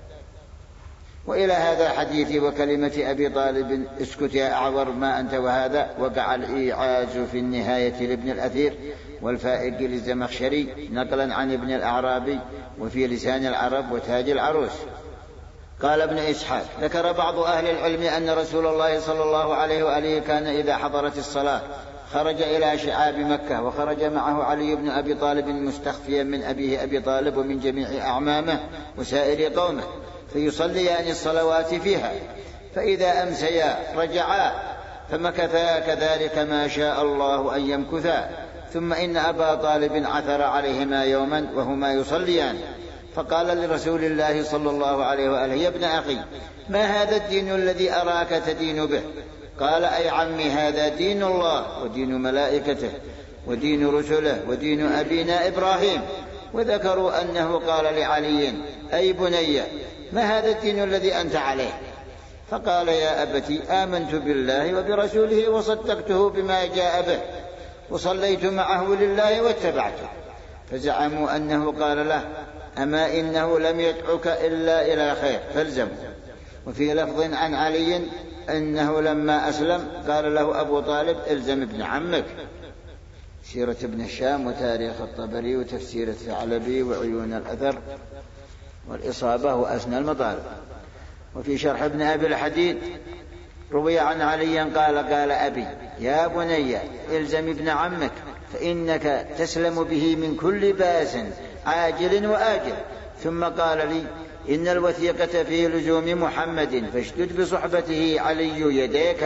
وإلى هذا حديث وكلمة أبي طالب اسكت يا أعور ما أنت وهذا وقع الإيعاز في النهاية لابن الأثير والفائق للزمخشري نقلا عن ابن الأعرابي وفي لسان العرب وتاج العروس. قال ابن إسحاق: ذكر بعض أهل العلم أن رسول الله صلى الله عليه وآله كان إذا حضرت الصلاة خرج إلى شعاب مكة وخرج معه علي بن أبي طالب مستخفيا من أبيه أبي طالب ومن جميع أعمامه وسائر قومه فيصليان الصلوات فيها، فإذا أمسيا رجعا فمكثا كذلك ما شاء الله أن يمكثا. ثم إن أبا طالب عثر عليهما يوما وهما يصليان فقال لرسول الله صلى الله عليه وآله: يا ابن أخي، ما هذا الدين الذي أراك تدين به؟ قال: أي عمي، هذا دين الله ودين ملائكته ودين رسله ودين أبينا إبراهيم. وذكروا أنه قال لعلي: أي بني، ما هذا الدين الذي أنت عليه؟ فقال: يا أبتي، آمنت بالله وبرسوله وصدقته بما جاء به وصليت معه لله واتبعته. فزعموا أنه قال له: أما إنه لم يدعك إلا إلى خير فالزمه. وفي لفظ عن علي أنه لما أسلم قال له أبو طالب: الزم ابن عمك. سيرة ابن الشام وتاريخ الطبري وتفسير الثعلبي وعيون الأثر والإصابة وأسنى المطالب. وفي شرح ابن أبي الحديد روي عن علي قال: قال أبي: يا بني، الزم ابن عمك فإنك تسلم به من كل باس عاجل وآجل. ثم قال لي: إن الوثيقة في لزوم محمد فاشدد بصحبته علي يديك.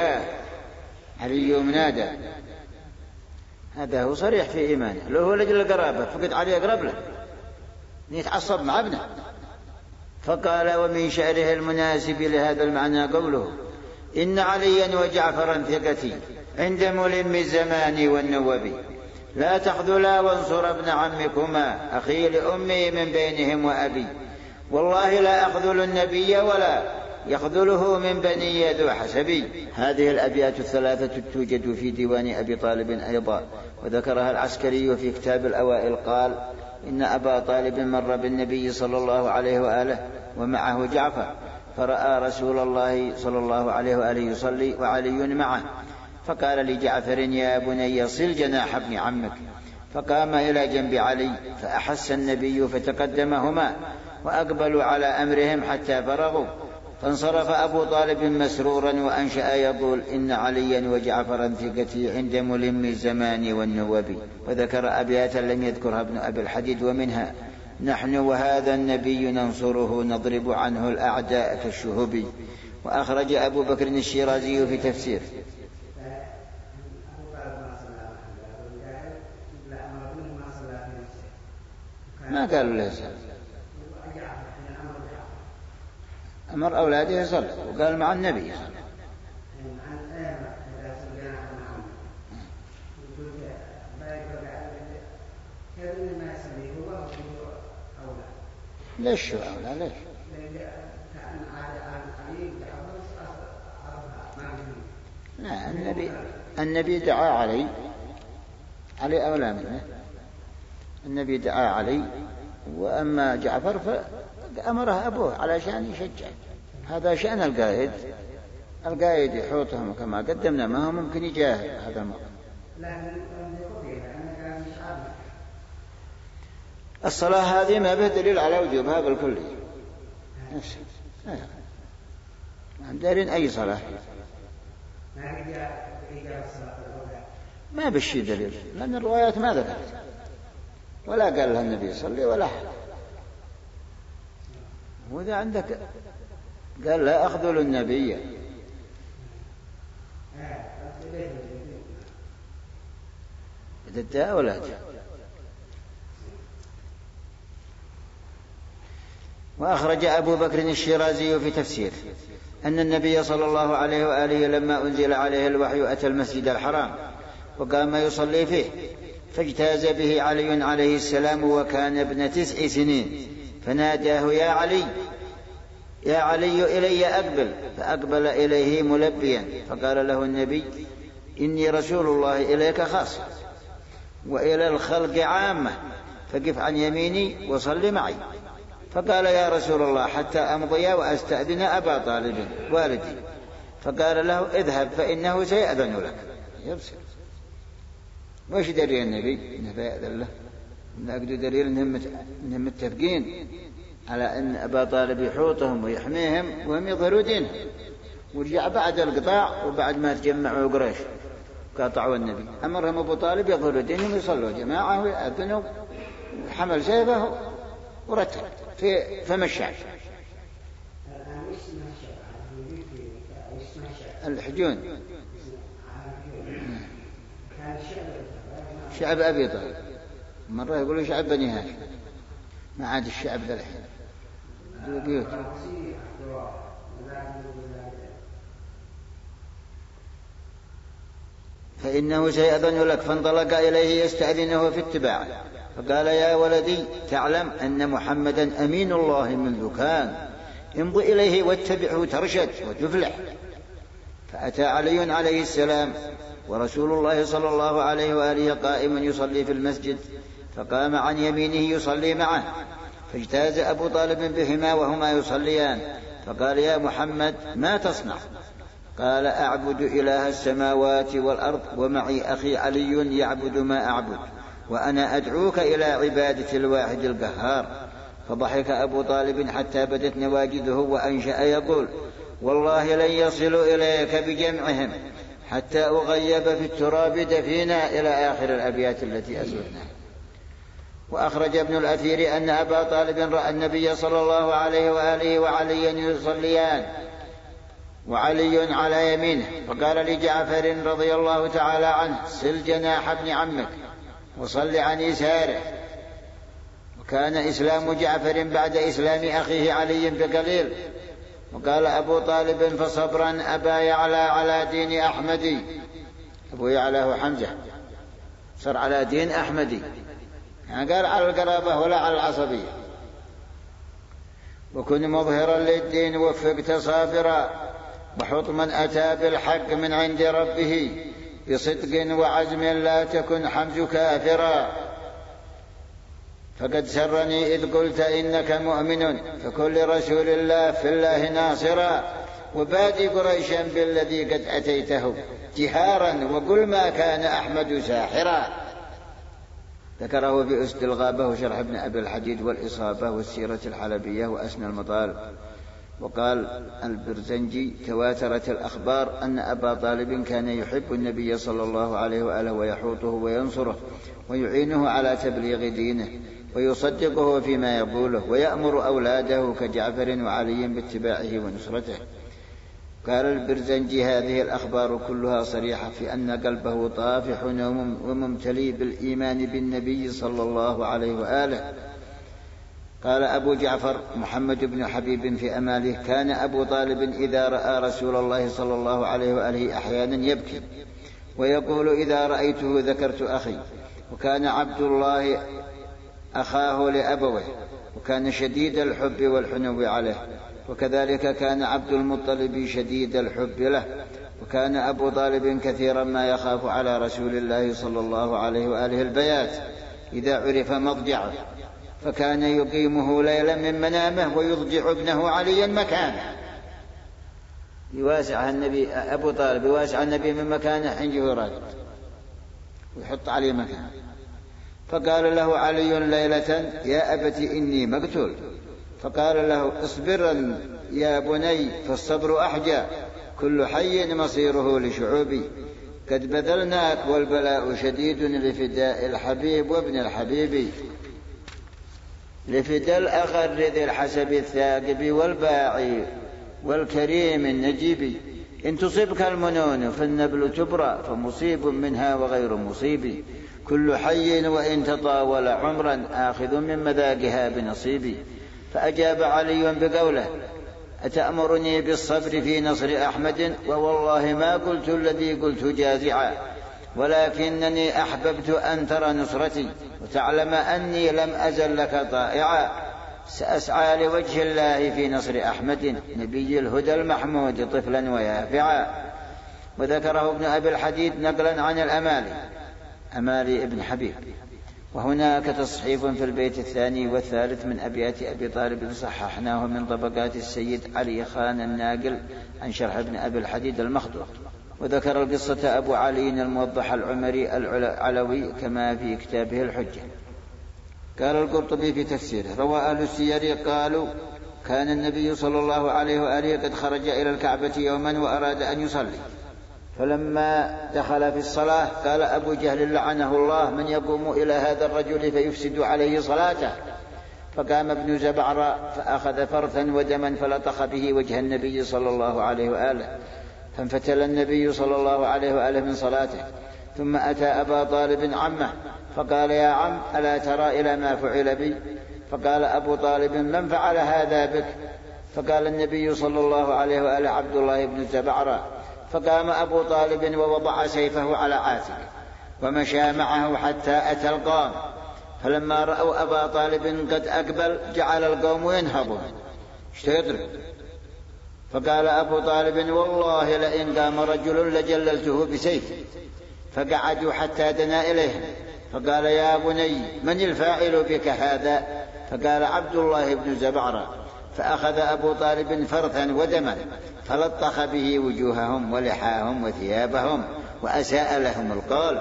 علي منادى، هذا هو صريح في إيمانه، لو هو لجل القرابة فقد علي أقرب له يتعصب مع ابنه. فقال: ومن شعره المناسب لهذا المعنى قوله: إن عليا وجعفرا ثقتي عند ملم الزمان والنوب، لا تخذلا وانصر ابن عمكما أخي لأمي من بينهم وأبي، والله لا أخذل النبي ولا يخذله من بني ذو حسبي. هذه الأبيات الثلاثة توجد في ديوان أبي طالب أيضا، وذكرها العسكري في كتاب الأوائل قال: إن أبا طالب مر بالنبي صلى الله عليه وآله ومعه جعفر فرأى رسول الله صلى الله عليه وآله يصلي وعلي معه، فقال لجعفر: يا بني، صل جناح ابن عمك. فقام إلى جنب علي فأحس النبي فتقدمهما وأقبلوا على أمرهم حتى فرغوا، فانصرف أبو طالب مسرورا وأنشأ يقول: إن عليا وجعفرا ثقتي عند ملم الزمان والنوب. وذكر أبياتا لم يذكرها ابن أبي الحديد ومنها: نحن وهذا النبي ننصره نضرب عنه الأعداء كالشهب. وأخرج أبو بكر الشيرازي في تفسير. ما قالوا له أمر أولاده يصلي وقال مع النبي صلى. ليش شو أولى ليش؟ لا، النبي النبي دعا علي علي أولى منه. النبي دعا علي، وأما جعفر فأمره أبوه علشان يشجع. هذا شأن القائد، القائد يحوطهم كما قدمنا، ما هو ممكن يجاهد هذا ما. الصلاة هذه ما به دليل على وجوبها بالكل، ما دارين أي صلاة، ما بشي دليل، لأن الروايات ما ذكرت ولا قال لها النبي صلي ولا حد. وإذا عندك قال لا أخذل النبي، بدأ أولاد. وأخرج أبو بكر الشيرازي في تفسيره أن النبي صلى الله عليه وآله لما أنزل عليه الوحي أتى المسجد الحرام وقام يصلي فيه، فاجتاز به علي عليه السلام وكان ابن تسع سنين، فناداه: يا علي يا علي إلي أقبل، فأقبل إليه ملبيا، فقال له النبي: إني رسول الله إليك خاصة وإلى الخلق عامة، فقف عن يميني وصل معي. فقال: يا رسول الله حتى أمضي وأستأذن أبا طالب والدي. فقال له: اذهب فإنه سيأذن لك. يبصر وش دليل النبي إنه سيأذن له؟ نقدر دليل إنهم متفقين على أن أبا طالب يحوطهم ويحميهم وهم يظهروا دينهم. ورجع بعد القطاع وبعد ما تجمعوا قريش قاطعوا النبي، أمرهم أبو طالب يظهروا دينهم ويصلوا جماعة ويأذنوا، حمل سيفه ورتب في فم الشعب. الحجون شعب أبي طالب، مرة يقولوا شعب بني هاشم، ما عاد الشعب ذا الحين بيوت. فإنه سيأذن لك. فانطلق إليه يستأذنه في اتباعه، فقال: يا ولدي تعلم أن محمدا أمين الله منذ كان، امض إليه واتبعه ترشد وتفلح. فأتى علي عليه السلام ورسول الله صلى الله عليه وآله قائم يصلي في المسجد، فقام عن يمينه يصلي معه، فاجتاز أبو طالب بهما وهما يصليان، فقال: يا محمد ما تصنع؟ قال: أعبد إله السماوات والأرض، ومعي أخي علي يعبد ما أعبد، وأنا أدعوك إلى عبادة الواحد القهار. فضحك أبو طالب حتى بدت نواجذه وأنشأ يقول: والله لن يصلوا إليك بجمعهم حتى أغيب في التراب دفينا، إلى آخر الأبيات التي أسردناها. وأخرج ابن الأثير أن أبا طالب رأى النبي صلى الله عليه وآله وعلي يصليان وعلي على يمينه، فقال لجعفر رضي الله تعالى عنه: سل جناح ابن عمك وصل عن يساره. وكان إسلام جعفر بعد إسلام أخيه علي بقليل. وقال أبو طالب: فصبرا أبا يعلى على دين أحمدي. أبو يعلى هو حمزة، صار على دين أحمدي، يعني قال على القرابة ولا على العصبية. وكن مظهرا للدين وفقت صابرا، وحط من أتى بالحق من عند ربه، بصدق وعزم لا تكن حمز كافرا. فقد سرني إذ قلت إنك مؤمن، فكن لرسول الله في الله ناصرا، وبادي قريشا بالذي قد أتيته جهارا، وقل ما كان أحمد ساحرا. ذكره بأسد الغابة وشرح ابن أبي الحديد والإصابة والسيرة الحلبية وأسنى المطالب. وقال البرزنجي: تواترت الأخبار أن أبا طالب كان يحب النبي صلى الله عليه وآله ويحوطه وينصره ويعينه على تبليغ دينه ويصدقه فيما يقوله، ويأمر أولاده كجعفر وعلي باتباعه ونصرته. قال البرزنجي: هذه الأخبار كلها صريحة في أن قلبه طافح وممتلي بالإيمان بالنبي صلى الله عليه وآله. قال أبو جعفر محمد بن حبيب في أماله: كان أبو طالب إذا رأى رسول الله صلى الله عليه وآله أحيانا يبكي ويقول: إذا رأيته ذكرت أخي. وكان عبد الله أخاه لأبوه، وكان شديد الحب والحنو عليه، وكذلك كان عبد المطلب شديد الحب له. وكان أبو طالب كثيرا ما يخاف على رسول الله صلى الله عليه وآله البيات إذا عرف مضجعه، فكان يقيمه ليلا من منامه ويضجع ابنه عليا مكانه. يواسع النبي أبو طالب يواسع النبي من مكانه حين يراد ويحط عليه مكانه. فقال له علي ليلة: يا أبت إني مقتول. فقال له: اصبرا يا بني، فالصبر أحجى، كل حي مصيره لشعوبي، قد بذلناك والبلاء شديد لفداء الحبيب وابن الحبيب، لفداء الأخر ذي الحسب الثاقب والباعي والكريم النجيب. إن تصبك المنون فالنبل تبرى، فمصيب منها وغير مصيب، كل حي وإن تطاول عمرا آخذ من مذاقها بنصيبي. فأجاب علي بقوله: أتأمرني بالصبر في نصر أحمد؟ ووالله ما قلت الذي قلت جازعا، ولكنني أحببت أن ترى نصرتي وتعلم أني لم أزل لك طائعا، سأسعى لوجه الله في نصر أحمد نبي الهدى المحمود طفلا ويافعا. وذكره ابن أبي الحديد نقلا عن الأمالي أمالي ابن حبيب. وهناك تصحيف في البيت الثاني والثالث من أبيات أبي طالب صححناه من طبقات السيد علي خان الناقل عن شرح ابن أبي الحديد المخطوط. وذكر القصة أبو علي الموضح العمري العلوي كما في كتابه الحجة. قال القرطبي في تفسيره: روى أهل السير قالوا: كان النبي صلى الله عليه وآله قد خرج إلى الكعبة يوما وأراد أن يصلي، فلما دخل في الصلاة قال أبو جهل لعنه الله: من يقوم إلى هذا الرجل فيفسد عليه صلاته؟ فقام ابن زبعر فأخذ فرثا ودما فلطخ به وجه النبي صلى الله عليه وآله، فانفتل النبي صلى الله عليه وآله من صلاته. ثم أتى أبا طالب عمه فقال: يا عم، ألا ترى إلى ما فعل بي؟ فقال أبو طالب: من فعل هذا بك؟ فقال النبي صلى الله عليه وآله: عبد الله بن زبعر. فقام أبو طالب ووضع سيفه على عاتقه ومشى معه حتى أتى القوم، فلما رأوا أبا طالب قد أقبل جعل القوم ينهضون اشتيضرب. فقال أبو طالب: والله لئن قام رجل لجللته بسيفه. فقعدوا حتى دنا إليه، فقال: يا بني، من الفاعل بك هذا؟ فقال: عبد الله بن زبعر. فأخذ أبو طالب فرثا ودما فلطخ به وجوههم ولحاهم وثيابهم وأساء لهم القول.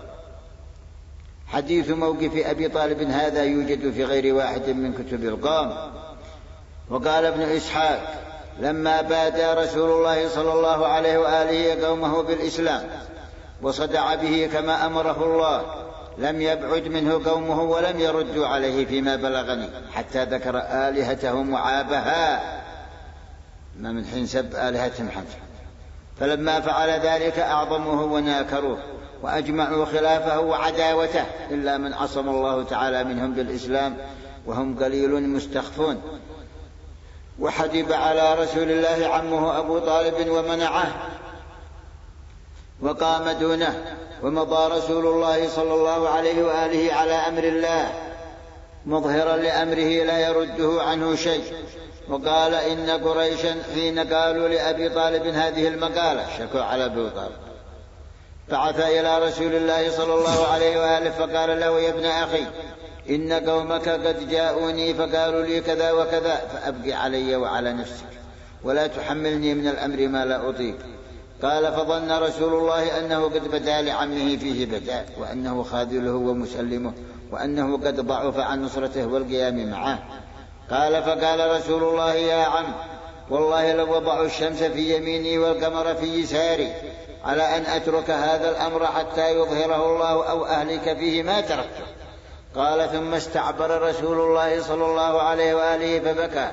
حديث موقف أبي طالب هذا يوجد في غير واحد من كتب القوم. وقال ابن إسحاق: لما بادى رسول الله صلى الله عليه وآله قومه بالإسلام وصدع به كما أمره الله، لم يبعد منه قومه ولم يردوا عليه فيما بلغني، حتى ذكر آلهتهم وعابها، ما من حين سب آلهتهم حتى. فلما فعل ذلك أعظموه وناكروه وأجمعوا خلافه وعداوته، إلا من عصم الله تعالى منهم بالإسلام وهم قليل مستخفون. وحجب على رسول الله عمه أبو طالب ومنعه وقام دونه، ومضى رسول الله صلى الله عليه وآله على أمر الله مظهرا لأمره لا يرده عنه شيء. وقال: إن قريشا حين قالوا لأبي طالب هذه المقالة شكوا على أبي طالب، بعث إلى رسول الله صلى الله عليه وآله فقال له: يا ابن أخي، إن قومك قد جاءوني فقالوا لي كذا وكذا، فأبقي علي وعلى نفسك ولا تحملني من الأمر ما لا أطيق. قال: فظن رسول الله أنه قد بدا لعمه فيه بدا، وأنه خاذله ومسلمه، وأنه قد ضعف عن نصرته والقيام معه. قال: فقال رسول الله: يا عم، والله لو وضعوا الشمس في يميني والقمر في يساري على أن أترك هذا الأمر حتى يظهره الله أو أهلك فيه ما تركته. قال: ثم استعبر رسول الله صلى الله عليه وآله فبكى،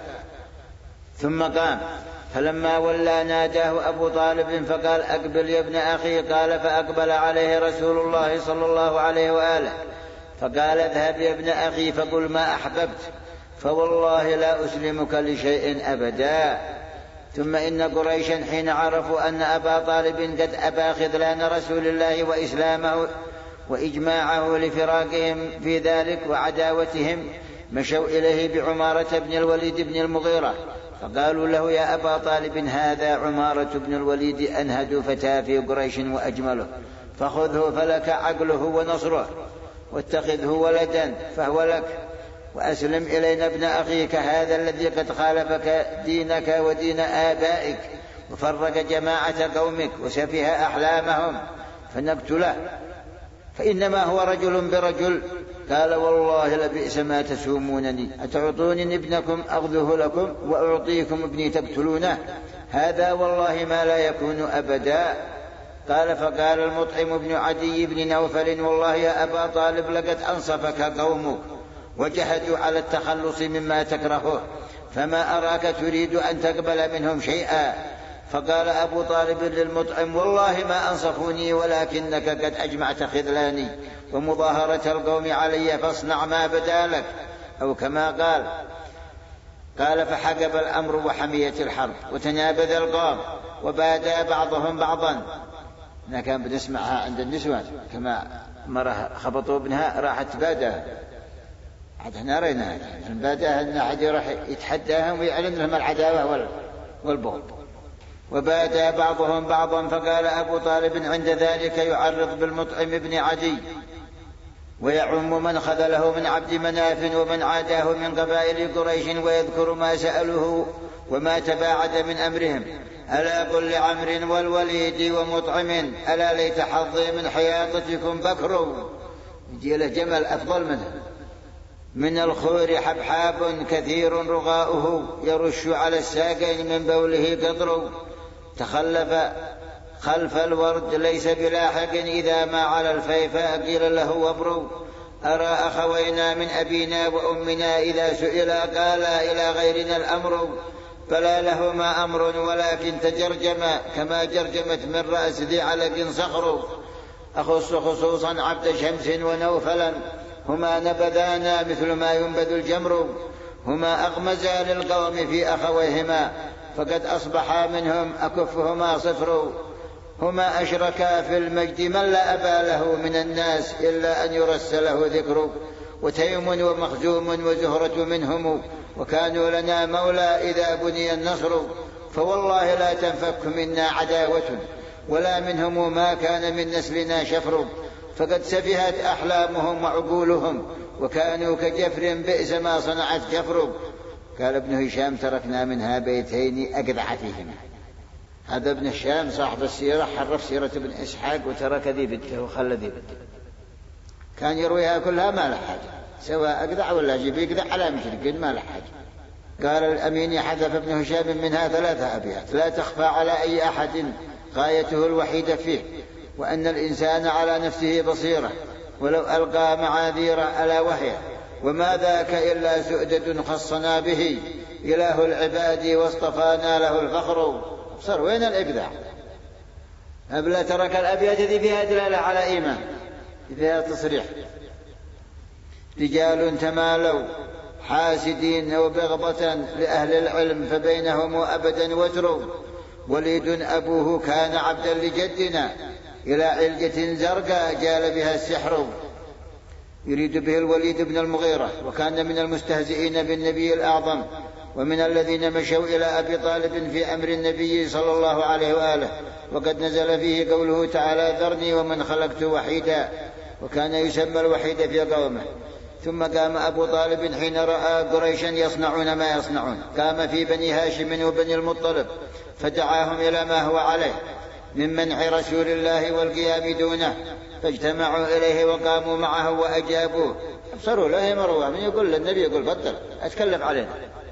ثم قام، فلما ولى ناداه أبو طالب فقال: أقبل يا ابن أخي. قال: فأقبل عليه رسول الله صلى الله عليه وآله فقال: اذهب يا ابن أخي فقل ما أحببت، فوالله لا أسلمك لشيء أبدا. ثم إن قريشا حين عرفوا أن أبا طالب قد أبى خذلان رسول الله وإسلامه وإجماعه لفراقهم في ذلك وعداوتهم، مشوا إليه بعمارة بن الوليد بن المغيرة فقالوا له: يا أبا طالب، هذا عمارة بن الوليد أنهد فتى في قريش وأجمله، فخذه فلك عقله ونصره، واتخذه ولدا فهو لك، وأسلم إلينا ابن أخيك هذا الذي قد خالفك دينك ودين آبائك وفرق جماعة قومك وسفه أحلامهم فنقتله، فإنما هو رجل برجل. قال: والله لبئس ما تسومونني، أتعطونني ابنكم أخذه لكم وأعطيكم ابني تقتلونه؟ هذا والله ما لا يكون أبدا. قال: فقال المطعم بن عدي بن نوفل: والله يا أبا طالب لقد أنصفك قومك وجهدوا على التخلص مما تكرهه، فما أراك تريد أن تقبل منهم شيئا. فقال أبو طالب للمطعم: والله ما أنصفوني، ولكنك قد أجمعت خذلاني ومظاهرة القوم علي، فاصنع ما بدا لك، أو كما قال. قال فحجب الأمر وحمية الحرب وتنابذ القوم وبادى بعضهم بعضا. أنا كان بنسمعها عند النسوان كما مرة خبطوا ابنها راحت تبادى، عاد احنا رأيناها باداها أن أحد راح يتحداهم ويعلن لهم العداوة والبغض. وبادى بعضهم بعضا فقال أبو طالب عند ذلك يعرض بالمطعم بن عدي ويعم من خذله من عبد مناف ومن عاداه من قبائل قريش ويذكر ما سألوه وما تباعد من أمرهم. ألا قل لعمرو والوليد ومطعم ألا ليت حظي من حياطتكم بكر، يجي له جمل أفضل منه، من الخور حبحاب كثير رغاؤه يرش على الساقين من بوله قطر، تخلف خلف الورد ليس بلاحق إذا ما على الفيفاء قيل له وبر. أرى أخوينا من أبينا وأمنا إذا سئلا قالا إلى غيرنا الأمر، فلا لهما أمر ولكن تجرجم كما جرجمت من رأس ذي علق صخر. أخص خصوصا عبد شمس ونوفلا هما نبذانا مثل ما ينبذ الجمر، هما أغمزا للقوم في أخويهما فقد أصبحا منهم أكفهما صفر. هما أشركا في المجد من لا أبا له من الناس إلا أن يرس له ذكر، وتيم ومخزوم وزهرة منهم وكانوا لنا مولى إذا بني النصر. فوالله لا تنفك منا عداوة ولا منهم ما كان من نسلنا شفر، فقد سفهت أحلامهم وعقولهم وكانوا كجفر بئس ما صنعت جفر. قال ابن هشام تركنا منها بيتين أقذع فيهما. هذا ابن هشام صاحب السيرة حرف سيرة ابن إسحاق وترك ذي بده وخلى ذي بده، كان يرويها كلها ما له حاجة، سواء أقذع ولا جيب يقذع على مشرقين ما له حاجة. قال الأمين حذف ابن هشام منها ثلاثة أبيات لا تخفى على أي أحد غايته الوحيدة فيه، وأن الإنسان على نفسه بصيرة ولو ألقى معاذير ألا وهي، وما ذاك إلا سؤدد خصنا به إله العباد واصطفانا له الفخر. صار وين الإقذاع؟ أبلا ترك الأبيات ذي فيها دلالة على إيمان، فيها تصريح. رجال تمالوا حاسدين وبغضة لأهل العلم فبينهم أبدا وتر، وليد أبوه كان عبدا لجدنا إلى علجة زرقاء جال بها السحر. يريد به الوليد بن المغيرة، وكان من المستهزئين بالنبي الأعظم ومن الذين مشوا إلى أبي طالب في أمر النبي صلى الله عليه وآله، وقد نزل فيه قوله تعالى ذرني ومن خلقت وحيدا، وكان يسمى الوحيد في قومه. ثم قام أبو طالب حين رأى قريشا يصنعون ما يصنعون، قام في بني هاشم وبني المطلب فدعاهم إلى ما هو عليه من منع رسول الله والقيام دونه، فاجتمعوا إليه وقاموا معه وأجابوه. أبصروا له مروه من يقول للنبي يقول بطل أتكلف علينا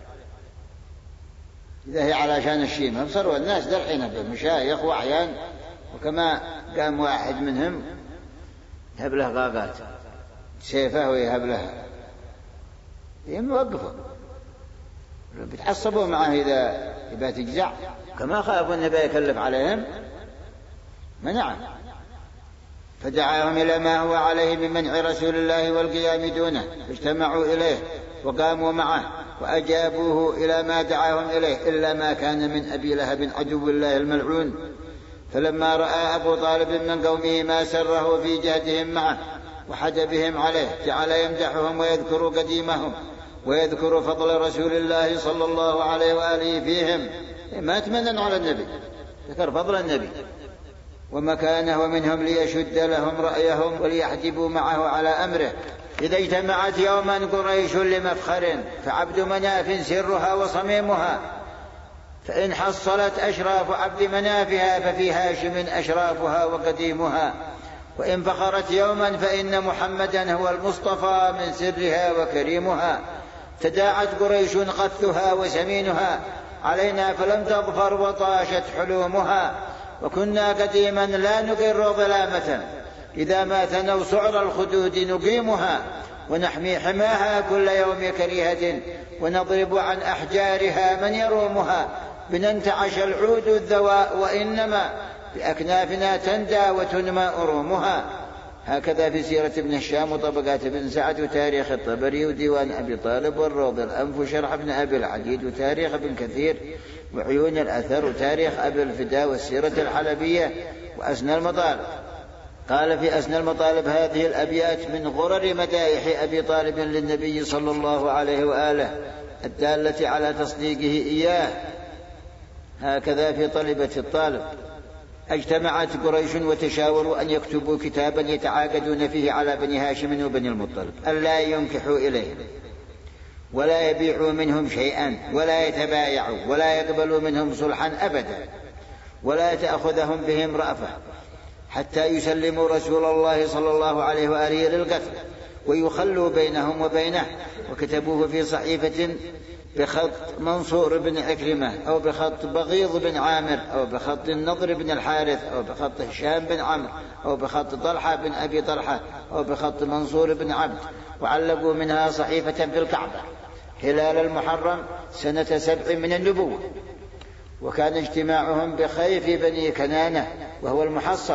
إذا هي على شان الشيمة. أبصروا الناس دلحين بمشايخ وأعيان، وكما قام واحد منهم يهب له غاغات سيفه ويهب له يوقفوا بتعصبوا معه إذا يبات يجزع، كما خافوا النبي يكلف عليهم منعه. فدعاهم إلى ما هو عليه من منع رسول الله والقيام دونه، فاجتمعوا إليه وقاموا معه وأجابوه إلى ما دعاهم إليه إلا ما كان من أبي لهب عدو الله الملعون. فلما رأى أبو طالب من قومه ما سره في جهدهم معه وحجبهم عليه جعل يمدحهم ويذكر قديمهم ويذكر فضل رسول الله صلى الله عليه وآله فيهم. ما تمنن على النبي، ذكر فضل النبي ومكانه منهم ليشد لهم رأيهم وليحجبوا معه على أمره. إذا اجتمعت يوما قريش لمفخر فعبد مناف سرها وصميمها، فإن حصلت أشراف عبد منافها ففي هاشم أشرافها وقديمها، وإن فخرت يوما فإن محمدا هو المصطفى من سرها وكريمها. تداعت قريش قثها وسمينها علينا فلم تظفر وطاشت حلومها، وكنا قديما لا نقر ظلامة إذا ما ثنوا سعر الخدود نقيمها، ونحمي حماها كل يوم كريهة ونضرب عن أحجارها من يرومها. بننتعش العود الذواء وإنما بأكنافنا تندى وتنمى أرومها. هكذا في سيرة ابن هشام وطبقات ابن سعد وتاريخ الطبري وديوان أبي طالب والروض الأنف وشرح ابن أبي العديد وتاريخ ابن كثير وعيون الأثر وتاريخ أبي الفداء والسيرة الحلبية وأسنى المطالب. قال في أسنى المطالب هذه الأبيات من غرر مدائح أبي طالب للنبي صلى الله عليه وآله الدالة على تصديقه إياه. هكذا في طلبة الطالب: اجتمعت قريش وتشاوروا أن يكتبوا كتابا يتعاقدون فيه على بني هاشم وبني المطلب ألا ينكحوا إليهم ولا يبيعوا منهم شيئا ولا يتبايعوا ولا يقبلوا منهم صلحا أبدا ولا تأخذهم بهم رأفة حتى يسلموا رسول الله صلى الله عليه وآله للقتل ويخلوا بينهم وبينه. وكتبوه في صحيفة بخط منصور بن عكرمة أو بخط بغيض بن عامر أو بخط النضر بن الحارث أو بخط هشام بن عمرو أو بخط طلحة بن أبي طلحة أو بخط منصور بن عبد، وعلقوا منها صحيفة في الكعبة هلال المحرم سنة سبع من النبوة. وكان اجتماعهم بخيف بني كنانة وهو المحصر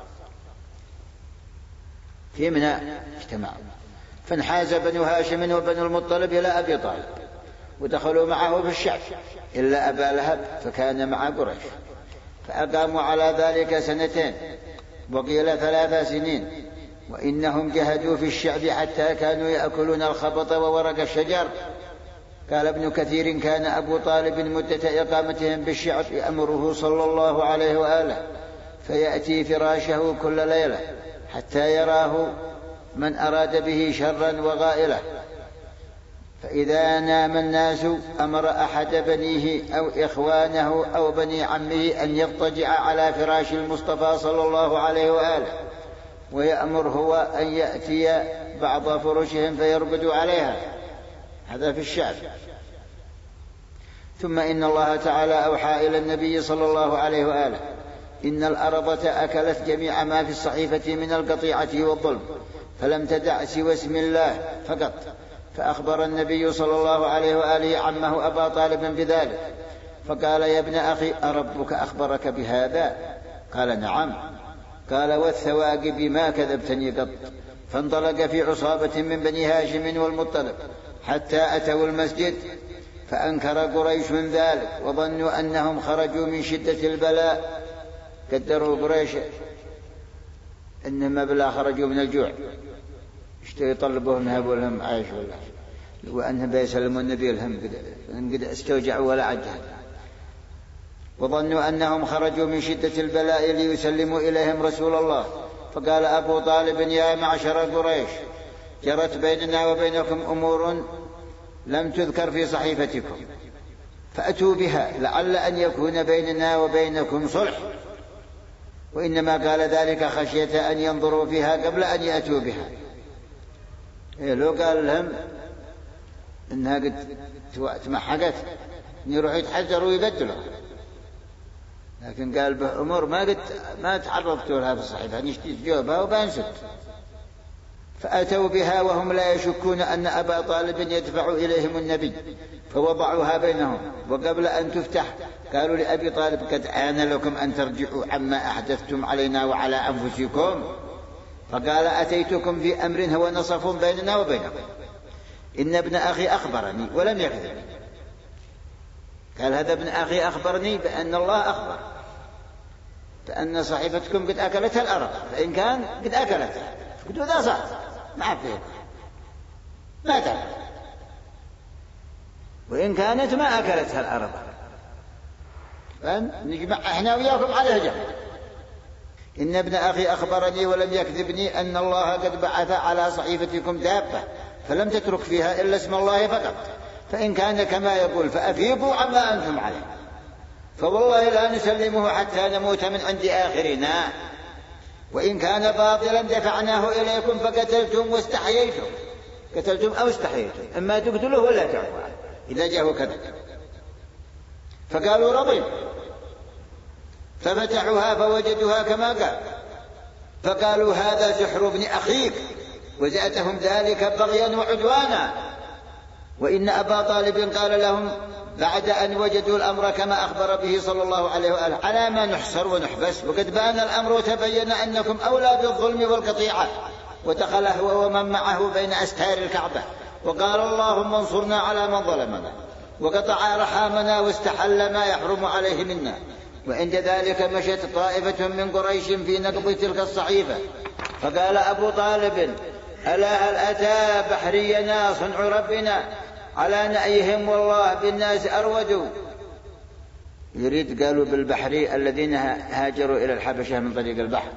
في منى اجتماع، فانحاز بنو هاشم وبنو المطلب إلى أبي طالب ودخلوا معه في الشعب إلا أبا لهب فكان مع قريش، فأقاموا على ذلك سنتين وقيل ثلاث سنين. وإنهم جهدوا في الشعب حتى كانوا يأكلون الخبط وورق الشجر. قال ابن كثير: كان أبو طالب مدة إقامتهم بالشعب يأمره صلى الله عليه وآله فيأتي فراشه كل ليلة حتى يراه من أراد به شرا وغائله، فإذا نام الناس أمر أحد بنيه أو إخوانه أو بني عمه أن يضطجع على فراش المصطفى صلى الله عليه وآله ويأمر هو أن يأتي بعض فرشهم فيرقد عليها. هذا في الشعب. ثم إن الله تعالى أوحى إلى النبي صلى الله عليه وآله: إن الأرض أكلت جميع ما في الصحيفة من القطيعة والظلم فلم تدع سوى اسم الله فقط. فأخبر النبي صلى الله عليه وآله عمه أبا طالب بذلك فقال: يا ابن أخي أربك أخبرك بهذا؟ قال: نعم. قال: والثواقب ما كذبتني قط. فانطلق في عصابة من بني هاشم والمطلب حتى أتوا المسجد فأنكر قريش من ذلك وظنوا أنهم خرجوا من شدة البلاء. قدروا قريش إنما بلا خرجوا من الجوع، اشتروا يطلبوهم هبوا لهم عيش ولا وأنهم بيسلموا النبي لهم قد استوجعوا ولا عجل. وظنوا أنهم خرجوا من شدة البلاء ليسلموا إليهم رسول الله. فقال أبو طالب: يا معشر قريش، جرت بيننا وبينكم أمور لم تذكر في صحيفتكم فأتوا بها لعل أن يكون بيننا وبينكم صلح. وإنما قال ذلك خشية أن ينظروا فيها قبل أن يأتوا بها. إيه لو قال لهم إنها قد تمحقت يروحوا يتحجروا ويبدلوا، لكن قال بأمور ما قد ما تعرفتوا لها في الصحيفة نشتي جوابها وبانست. فأتوا بها وهم لا يشكون أن أبا طالب يدفع إليهم النبي فوضعوها بينهم. وقبل أن تفتح قالوا لأبي طالب: قد آن لكم أن ترجعوا عما أحدثتم علينا وعلى أنفسكم. فقال: أتيتكم في أمر هو نصف بيننا وبينكم. إن ابن أخي أخبرني ولم يكذب. قال: هذا ابن أخي أخبرني بأن الله أخبر بأن صحيفتكم قد أكلتها الأرض، فإن كان قد أكلتها قلت ذا صح ما فيه ما تعرف، وإن كانت ما أكلتها الأرض فنجمع إحنا وياكم على الهجر. إن ابن أخي أخبرني ولم يكذبني أن الله قد بعث على صحيفتكم دابة فلم تترك فيها إلا اسم الله فقط، فإن كان كما يقول فأفيقوا عما أنتم عليه، فوالله لا نسلمه حتى نموت من عند آخرنا. وإن كان باطلا دفعناه إليكم فقتلتم واستحييتم، قتلتم أو استحييتم، إما تقتلوه ولا تعفوا عنه إذا جاءه كذا. فقالوا: رضينا. ففتحوها فوجدوها كما قال، فقالوا: هذا سحر ابن أخيك، وزادهم ذلك بغيا وعدوانا. وإن أبا طالب قال لهم: بعد أن وجدوا الأمر كما أخبر به صلى الله عليه وآله على ما نحصر ونحبس، وقد بان الأمر وتبين أنكم أولى بالظلم والقطيعة. ودخل هو ومن معه بين أستار الكعبة وقال اللهم انصرنا على من ظلمنا وقطع رحامنا واستحل ما يحرم عليه منا. وعند ذلك مشت طائفة من قريش في نقض تلك الصحيفة، فقال أبو طالب ألا هل أتى بحرينا صنع ربنا على نأيهم والله بالناس أرودوا. يريد قالوا بالبحري الذين هاجروا إلى الحبشة من طريق البحر،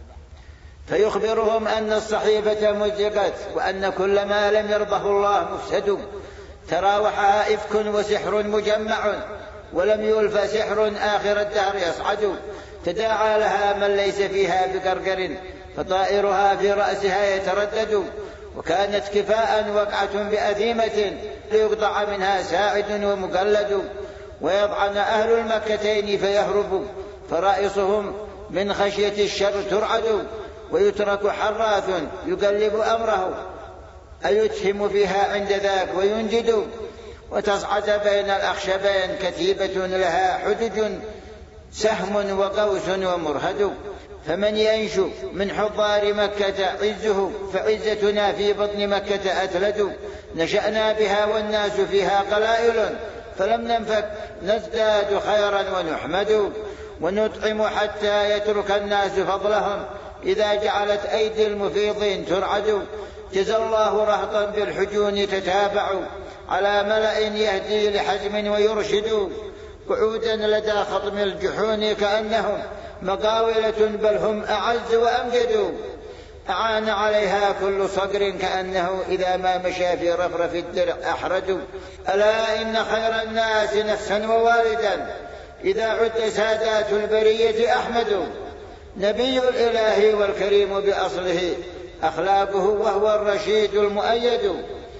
فيخبرهم أن الصحيفة مزقت وأن كل ما لم يرضه الله مفسد، تراوحها إفك وسحر مجمع ولم يلف سحر آخر الدهر يصعد، تداعى لها من ليس فيها بقرقر فطائرها في رأسها يتردد، وكانت كفاء وقعة بأثيمة ليقطع منها ساعد ومقلد، ويضعن أهل المكتين فيهربوا فرائصهم من خشية الشر ترعد، ويترك حراث يقلب أمره أيتهم فيها عند ذاك وينجد، وتصعد بين الأخشبين كتيبة لها حدج سهم وقوس ومرهد، فمن ينشو من حضار مكة عزه فعزتنا في بطن مكة أتلد، نشأنا بها والناس فيها قلائل فلم ننفك نزداد خيرا ونحمد، ونطعم حتى يترك الناس فضلهم إذا جعلت أيدي المفيضين ترعد، جزى الله رهطا بالحجون تتابع على ملأ يهدي لحزم ويرشد، قعودا لدى خطم الجحون كأنهم مقاولة بل هم أعز وأمجد، أعان عليها كل صقر كأنه إذا ما مشى في رفرف الدرع أحرج، ألا إن خير الناس نفسا ووالدا إذا عد سادات البرية أحمد، نبي الإله والكريم بأصله أخلاقه وهو الرشيد المؤيد،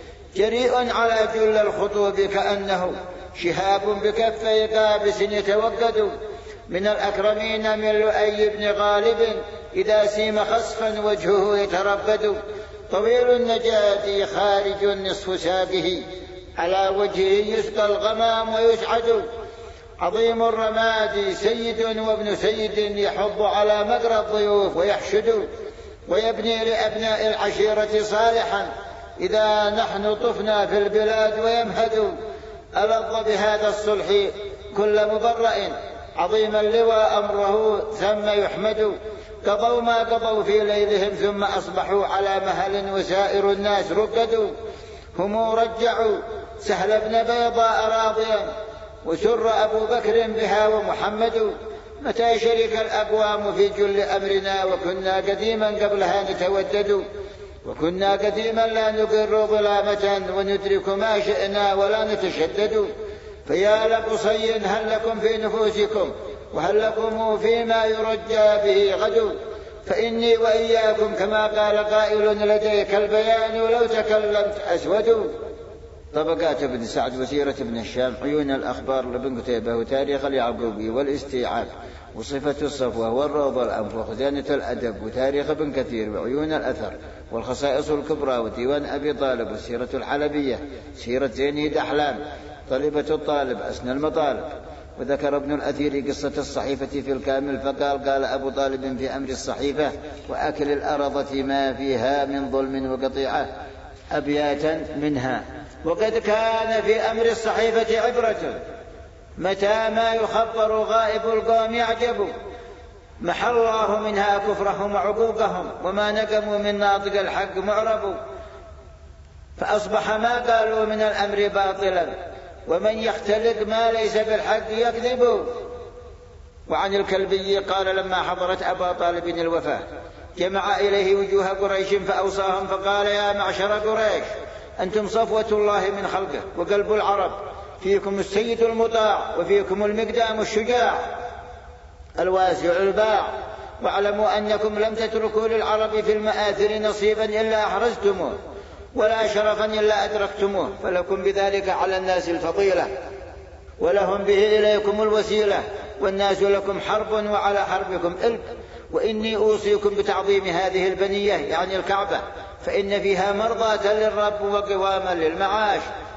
جريء على جل الخطوب كأنه شهاب بكفي قابس يتوقد، من الأكرمين من لؤي بن غالب إذا سيم خصفا وجهه يتربد، طويل النجاة خارج نصف ساقه على وجهه يسقى الغمام ويسعد، عظيم الرماد سيد وابن سيد يحض على مقرى الضيوف ويحشد، ويبني لأبناء العشيرة صالحا إذا نحن طفنا في البلاد ويمهد، ألظ بهذا الصلح كل مبرأ عظيم اللواء أمره ثم يحمد، قضوا ما قضوا في ليلهم ثم أصبحوا على مهل وسائر الناس رقدوا، هم رجعوا سهل بن بيضاء راضيا وسر أبو بكر بها ومحمد، متى شرك الأقوام في جل أمرنا وكنا قديما قبلها نتودد، وكنا قديما لا نقر ظلامة وندرك ما شئنا ولا نتشدد، فيا لقصي هل لكم في نفوسكم وهل لكم فيما يرجى به غد، فإني وإياكم كما قال قائل لديك البيان ولو تكلمت أسود. طبقات ابن سعد وسيرة ابن الشام، عيون الأخبار لابن قتيبة، وتاريخ اليعقوبي والاستيعاب وصفة الصفوة والروض والأنف وخزانة الأدب وتاريخ ابن كثير وعيون الأثر والخصائص الكبرى وديوان أبي طالب والسيرة الحلبية، سيرة زيني دحلان طلبة الطالب أسنى المطالب. وذكر ابن الأثير قصة الصحيفة في الكامل فقال قال أبو طالب في أمر الصحيفة وأكل الأرضة ما فيها من ظلم وقطيعة أبياتا منها، وقد كان في أمر الصحيفة عبرة متى ما يخبر غائب القوم يعجب، محى الله منها كفرهم وعقوقهم وما نقموا من ناطق الحق معرب، فأصبح ما قالوا من الأمر باطلا ومن يختلق ما ليس بالحق يكذب. وعن الكلبي قال لما حضرت أبا طالب الوفاة جمع إليه وجوه قريش فأوصاهم فقال يا معشر قريش أنتم صفوة الله من خلقه وقلب العرب، فيكم السيد المطاع وفيكم المقدام الشجاع الواسع الباع، واعلموا أنكم لم تتركوا للعرب في المآثر نصيبا إلا أحرزتموه ولا شرفا إلا أدركتموه، فلكم بذلك على الناس الفضيلة ولهم به إليكم الوسيلة، والناس لكم حرب وعلى حربكم إلك، وإني أوصيكم بتعظيم هذه البنية يعني الكعبة، فإن فيها مرضاة للرب وقواما للمعاش،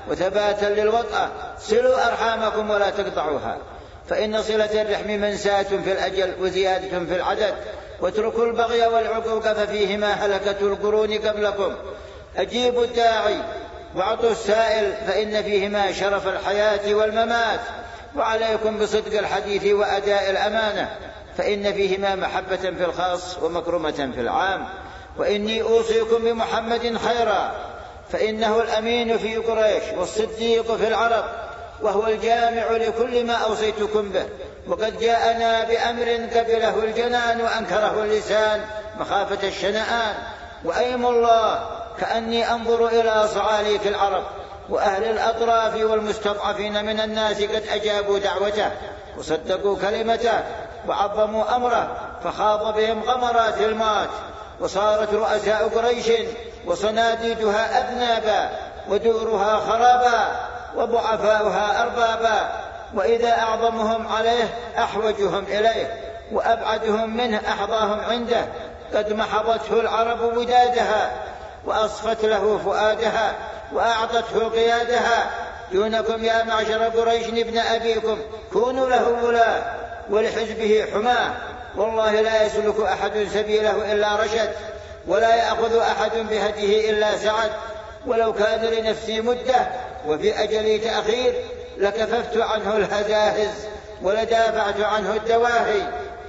وثباتا للوطأة: صلوا أرحامكم ولا تقطعوها، فإن صلة الرحم منساة في الأجل وزيادة في العدد، واتركوا البغي والعقوق ففيهما هلكة القرون قبلكم. أجيبوا الداعي واعطوا السائل، فإن فيهما شرف الحياة والممات، وعليكم بصدق الحديث وأداء الأمانة، فإن فيهما محبة في الخاص ومكرمة في العام. وإني أوصيكم بمحمد خيرا، فإنه الأمين في قريش والصديق في العرب، وهو الجامع لكل ما أوصيتكم به، وقد جاءنا بأمر قبله الجنان وأنكره اللسان مخافة الشنآن. وأيم الله كأني أنظر إلى صعاليك العرب وأهل الأطراف والمستضعفين من الناس قد أجابوا دعوته وصدقوا كلمته وعظموا أمره، فخاض بهم غمرات الموت، وصارت رؤساء قريش وصناديدها أذنابا، ودورها خرابا، وضعفاؤها أربابا، وإذا أعظمهم عليه أحوجهم إليه، وأبعدهم منه أحظاهم عنده. قد محضته العرب ودادها، وأصفت له فؤادها، وأعطته قيادها. دونكم يا معشر قريش ابن أبيكم كونوا له ولاة ولحزبه حماة، والله لا يسلك أحد سبيله إلا رشد، ولا يأخذ أحد بهديه إلا سعد. ولو كان لنفسي مدة وفي أجلي تأخير لكففت عنه الهزاهز ولدافعت عنه الدواهي.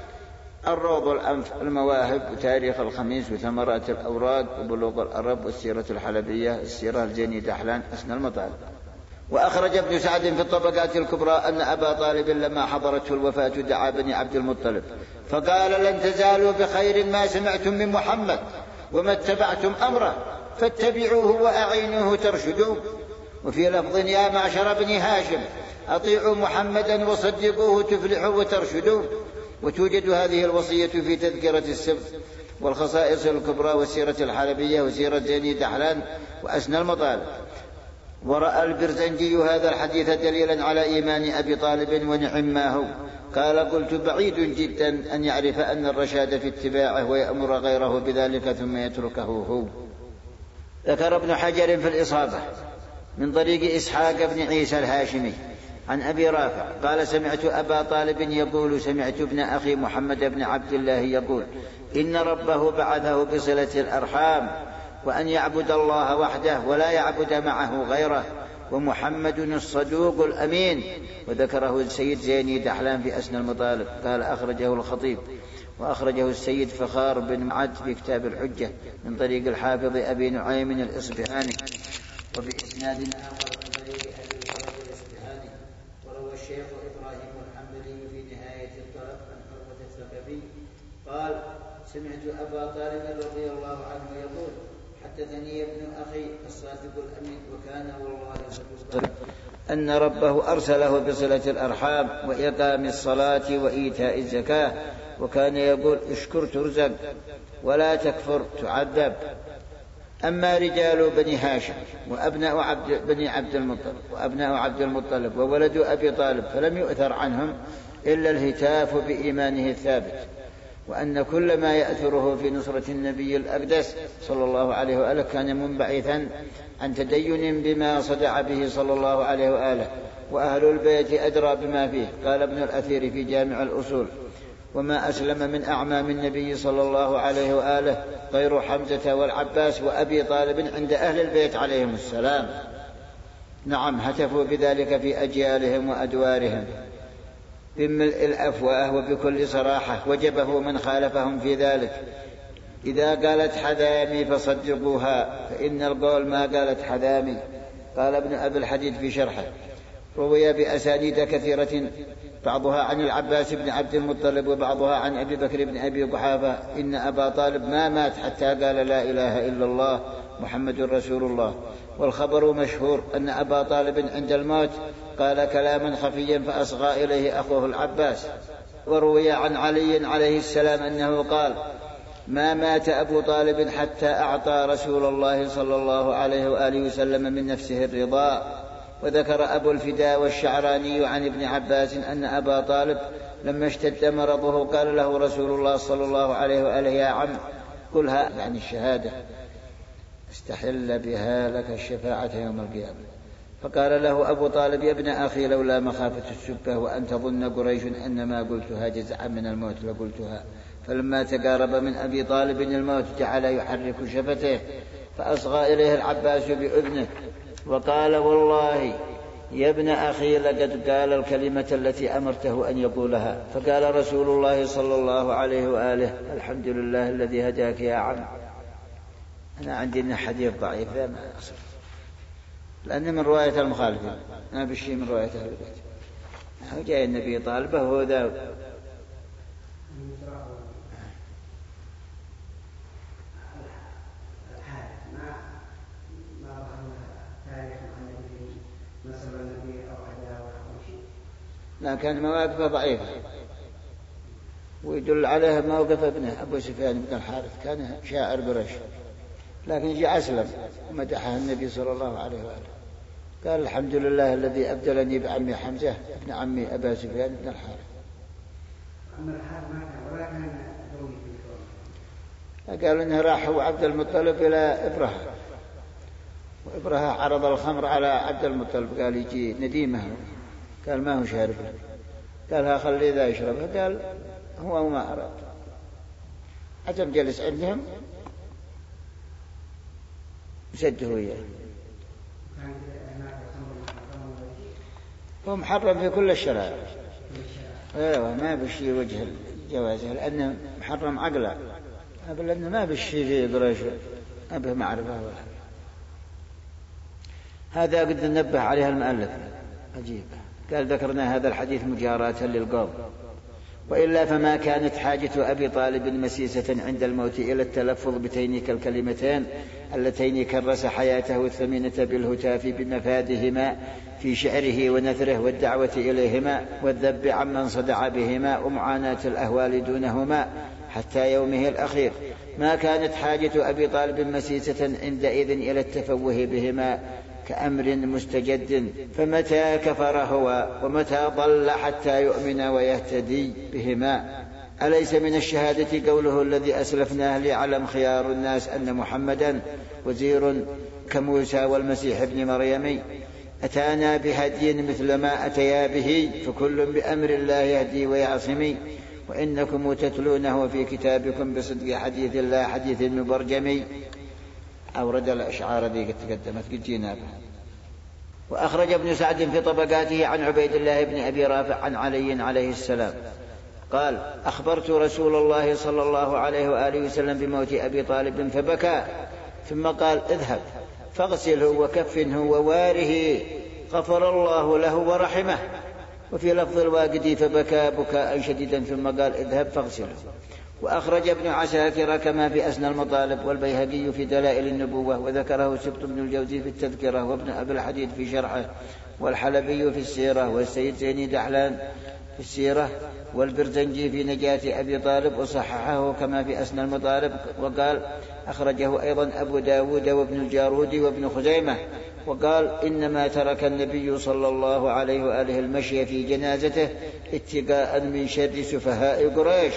الروض الأنف، المواهب، وتاريخ الخميس، وثمرات الأوراق، وبلوغ الأرب، والسيرة الحلبية، السيرة الجني دحلان، أسنى المطالب. وأخرج ابن سعد في الطبقات الكبرى أن أبا طالب لما حضرته الوفاة دعا بني عبد المطلب فقال: لن تزالوا بخير ما سمعتم من محمد وما اتبعتم أمره، فاتبعوه وأعينوه ترشدوا. وفي لفظ: يا معشر بني هاشم أطيعوا محمدا وصدقوه تفلحوا وترشدوا. وتوجد هذه الوصية في تذكرة السبت والخصائص الكبرى والسيرة الحلبية وسيرة جني دحلان وأسنى المطالب. ورأى البرزنجي هذا الحديث دليلا على إيمان أبي طالب ونعماه. قال: قلت: بعيد جدا أن يعرف أن الرشاد في اتباعه ويأمر غيره بذلك ثم يتركه هو. ذكر ابن حجر في الإصابة من طريق إسحاق بن عيسى الهاشمي عن أبي رافع قال: سمعت أبا طالب يقول: سمعت ابن أخي محمد بن عبد الله يقول: إن ربه بعثه بصلة الأرحام، وأن يعبد الله وحده ولا يعبد معه غيره، ومحمد الصدوق الأمين. وذكره السيد زيني دحلان في أسنى المطالب. قال: أخرجه الخطيب، وأخرجه السيد فخار بن معد في كتاب الحجة من طريق الحافظ أبي نعيم الإصبهاني وبإسناد آخر من طريق أبي الفرج الإصبهاني. وروى الشيخ إبراهيم الحنبلي في نهاية الطلب عن حرمة الثقفي قال: سمعت أبا طالب رضي الله عنه يقول: حدثني ابن أخي الصادق الأمين وكان والله أن ربه أرسله بصلة الأرحام وإقام الصلاة وإيتاء الزكاة، وكان يقول: اشكر ترزق ولا تكفر تعذب. أما رجال بني هاشم وأبناء عبد بني عبد المطلب وأبناء عبد المطلب وولد أبي طالب فلم يؤثر عنهم إلا الهتاف بإيمانه الثابت، وأن كل ما يأثره في نصرة النبي الأقدس صلى الله عليه وآله كان منبعثا عن تدين بما صدع به صلى الله عليه وآله، وأهل البيت أدرى بما فيه. قال ابن الأثير في جامع الأصول: وما أسلم من أعمام النبي صلى الله عليه وآله غير حمزة والعباس وأبي طالب عند أهل البيت عليهم السلام. نعم، هتفوا بذلك في أجيالهم وأدوارهم بملء الأفواه وبكل صراحة، وجبه من خالفهم في ذلك. إذا قالت حذامي فصدقوها، فإن القول ما قالت حذامي. قال ابن أبي الحديد في شرحه: روي بأسانيد كثيرة بعضها عن العباس بن عبد المطلب وبعضها عن أبي بكر بن أبي قحافة إن أبا طالب ما مات حتى قال: لا إله إلا الله محمد رسول الله. والخبر مشهور أن أبا طالب عند الموت قال كلاما خفيا فأصغى إليه أخوه العباس. وروي عن علي عليه السلام أنه قال: ما مات أبو طالب حتى أعطى رسول الله صلى الله عليه وآله وسلم من نفسه الرضا. وذكر أبو الفداء والشعراني عن ابن عباس أن أبا طالب لما اشتد مرضه قال له رسول الله صلى الله عليه وآله: يا عم قلها، يعني الشهادة، استحل بها لك الشفاعة يوم القيامة. فقال له أبو طالب: يا ابن أخي، لولا مخافة السبة وأن تظن قريش أنما قلتها جزعا من الموت لقلتها. فلما تقارب من أبي طالب الموت جعل يحرك شفته، فأصغى إليه العباس بأذنه وقال: والله يا ابن أخي لقد قال الكلمة التي أمرته أن يقولها. فقال رسول الله صلى الله عليه وآله: الحمد لله الذي هداك يا عم. أنا عندي حديث ضعيف لا ما أصل، لأن من رواية المخالفين، ما بشي من رواية أهل البيت. جاء النبي طالبه هو ذا. لا، كان مواقفه ضعيفة، ويدل عليه موقف ابنه أبو سفيان بن الحارث، كان شاعر قريش، لكن جاء أسلم ومدحه النبي صلى الله عليه وآله. قال: الحمد لله الذي أبدلني بعمي حمزة ابن عمي أبا سفيان بن الحارث. قال إنه راح هو عبد المطلب إلى إبرهة، وإبرهة عرض الخمر على عبد المطلب، قال يجي نديمه، قال ما هو شارب، قال ها خلي ذا يشربها، قال هو ما أراد. عجم جلس عندهم وسده إياه. هو محرم في كل الشرائع، ايوه ما بشي وجه جوازه، لأنه محرم عقلا، لأنه ما بشي في قريش أبه معرفة ولا. هذا قد نبه عليها المؤلف عجيب، قال ذكرنا هذا الحديث مجاراة للقوم، وإلا فما كانت حاجة أبي طالب مسيسة عند الموت إلى التلفظ بتينك الكلمتين اللتين كرس حياته الثمينة بالهتاف بمفادهما في شعره ونثره، والدعوة إليهما والذب عمن صدع بهما، ومعاناة الأهوال دونهما حتى يومه الأخير. ما كانت حاجة أبي طالب مسيسة عندئذ إلى التفوه بهما كأمر مستجد، فمتى كفر هو ومتى ضل حتى يؤمن ويهتدي بهما. أليس من الشهادة قوله الذي أسلفناه ليعلم خيار الناس أن محمدا وزير كموسى والمسيح ابن مريم أتانا بهدي مثل ما أتيا به، فكل بأمر الله يهدي ويعصم، وإنكم تتلونه في كتابكم بصدق حديث الله حديث مبرجم. أورد الأشعار ذي قد تقدمت قد جينا بها. وأخرج ابن سعد في طبقاته عن عبيد الله بن أبي رافع عن علي عليه السلام قال: أخبرت رسول الله صلى الله عليه وآله وسلم بموت أبي طالب فبكى، ثم قال: اذهب فاغسله وكفنه وواره، غفر الله له ورحمه. وفي لفظ الواقدي: فبكى بكاء شديدا ثم قال: اذهب فاغسله. وأخرج ابن عساكر كما في أسنى المطالب، والبيهقي في دلائل النبوة، وذكره سبط بن الجوزي في التذكرة، وابن أبي الحديد في شرحه، والحلبي في السيرة، والسيد زيني دحلان في السيرة، والبرزنجي في نجاة أبي طالب، وصححه كما في أسنى المطالب. وقال: أخرجه أيضا أبو داود وابن الجارود وابن خزيمة. وقال: إنما ترك النبي صلى الله عليه وآله المشي في جنازته اتقاء من شر سفهاء قريش،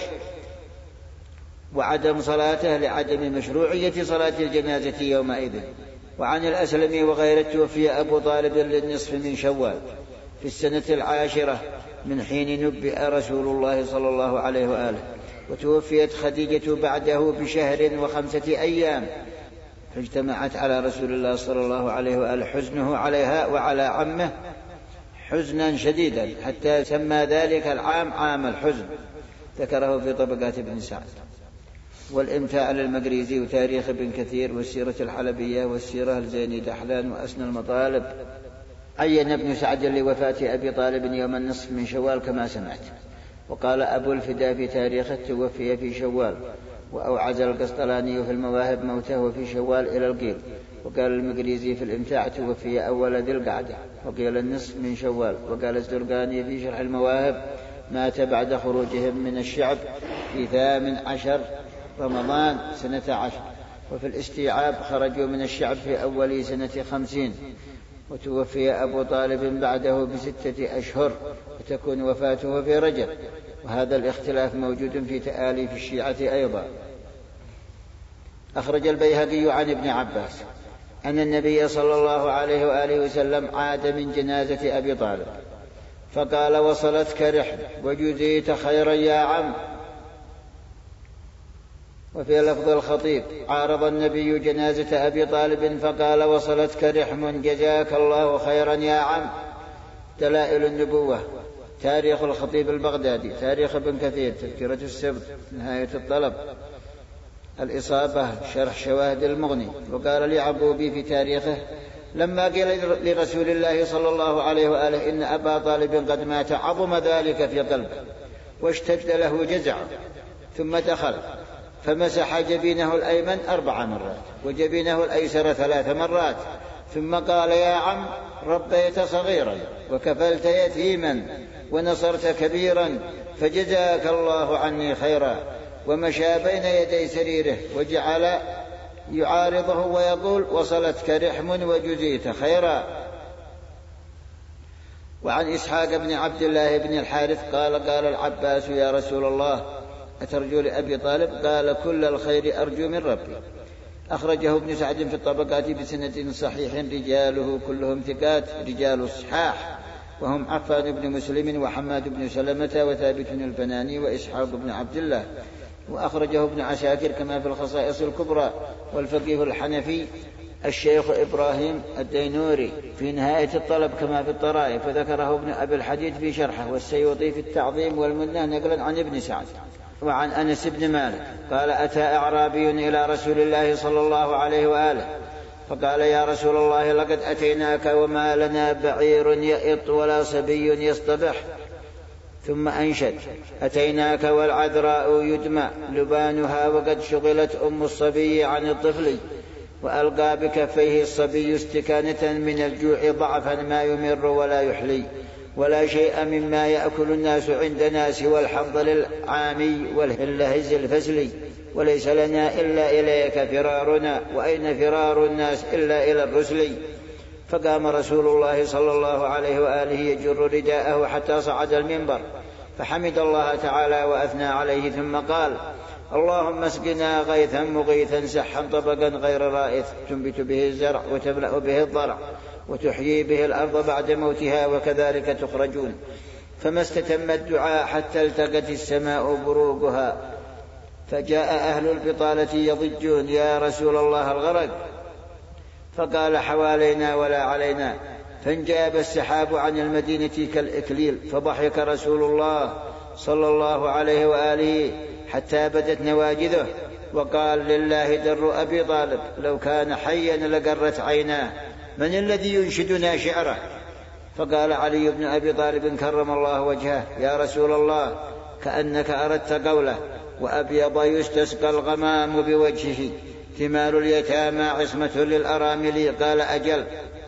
وعدم صلاته لعدم مشروعية صلاة الجنازة يومئذ. وعن الأسلمي وغيره: توفي أبو طالب للنصف من شوال في السنة العاشرة من حين نبئ رسول الله صلى الله عليه وآله، وتوفيت خديجة بعده بشهر وخمسة أيام، فاجتمعت على رسول الله صلى الله عليه وآله حزنه عليها وعلى عمه حزنا شديدا، حتى سمى ذلك العام عام الحزن. ذكره في طبقات ابن سعد. والإمتاع للمقريزي وتاريخ ابن كثير، والسيرة الحلبية، والسيرة الزيني دحلان، وأسنى المطالب. عين ابن سعد لوفاة أبي طالب يوم النصف من شوال كما سمعت. وقال أبو الفداء في تاريخه: توفي في شوال. وأوعز القسطلاني في المواهب موته في شوال إلى القيل. وقال المقريزي في الإمتاع: توفي أول ذي القعدة، وقيل النصف من شوال. وقال الزرقاني في شرح المواهب: مات بعد خروجهم من الشعب في ثامن عشر رمضان سنة عشر. وفي الاستيعاب: خرجوا من الشعب في أول سنة خمسين. وتوفي أبو طالب بعده بستة أشهر، وتكون وفاته في رجب. وهذا الاختلاف موجود في تآليف الشيعة أيضا. أخرج البيهقي عن ابن عباس أن النبي صلى الله عليه وآله وسلم عاد من جنازة أبي طالب فقال وصلتك رحم وجزيت خيرا يا عم. وفي لفظ الخطيب عارض النبي جنازة أبي طالب فقال وصلتك رحم جزاك الله خيرا يا عم. دلائل النبوة، تاريخ الخطيب البغدادي، تاريخ ابن كثير، تذكرة السبط، نهاية الطلب، الإصابة، شرح شواهد المغني. وقال لعبوبي في تاريخه لما قيل لرسول الله صلى الله عليه وآله إن أبا طالب قد مات عظم ذلك في قلبه واشتد له جزع، ثم دخل فمسح جبينه الأيمن أربع مرات وجبينه الأيسر ثلاث مرات، ثم قال يا عم ربيت صغيرا وكفلت يتيما ونصرت كبيرا فجزاك الله عني خيرا. ومشى بين يدي سريره وجعل يعارضه ويقول وصلتك رحم وجزيت خيرا. وعن إسحاق بن عبد الله بن الحارث قال قال العباس يا رسول الله أترجو لأبي طالب؟ قال كل الخير أرجو من ربي. أخرجه ابن سعد في الطبقات بسند صحيح رجاله كلهم ثقات رجال الصحاح، وهم عفان بن مسلم وحماد بن سلمة وثابت البناني وإسحاق بن عبد الله. وأخرجه ابن عساكر كما في الخصائص الكبرى. والفقيه الحنفي الشيخ إبراهيم الدينوري في نهاية الطلب كما في الطرائف، وذكره ابن أبي الحديد في شرحه، والسيوطي في التعظيم والمنة نقلا عن ابن سعد. وعن أنس بن مالك قال أتى أعرابي إلى رسول الله صلى الله عليه وآله فقال يا رسول الله لقد أتيناك وما لنا بعير يئط ولا صبي يصطبح. ثم أنشد أتيناك والعذراء يدمى لبانها وقد شغلت أم الصبي عن الطفل، وألقى بكفيه الصبي استكانة من الجوع ضعفا ما يمر ولا يحلي، ولا شيء مما يأكل الناس عندنا سوى الحظ للعامي والهلهز الفسلي، وليس لنا إلا إليك فرارنا، وأين فرار الناس إلا إلى الرسل. فقام رسول الله صلى الله عليه وآله يجر رداءه حتى صعد المنبر فحمد الله تعالى وأثنى عليه، ثم قال اللهم اسقنا غيثا مغيثا سحا طبقا غير رائث تنبت به الزرع وتملأ به الضرع وتحيي به الأرض بعد موتها وكذلك تخرجون. فما استتم الدعاء حتى التقت السماء بروقها، فجاء أهل البطالة يضجون يا رسول الله الغرق، فقال حوالينا ولا علينا، فانجاب السحاب عن المدينة كالإكليل، فضحك رسول الله صلى الله عليه وآله حتى بدت نواجذه وقال لله در أبي طالب لو كان حيا لقرت عيناه، من الذي ينشدنا شعره؟ فقال علي بن أبي طالب كرم الله وجهه يا رسول الله كأنك أردت قوله وأبيض يستسقى الغمام بوجهه ثمار اليتامى عصمة للأرامل، قال أجل.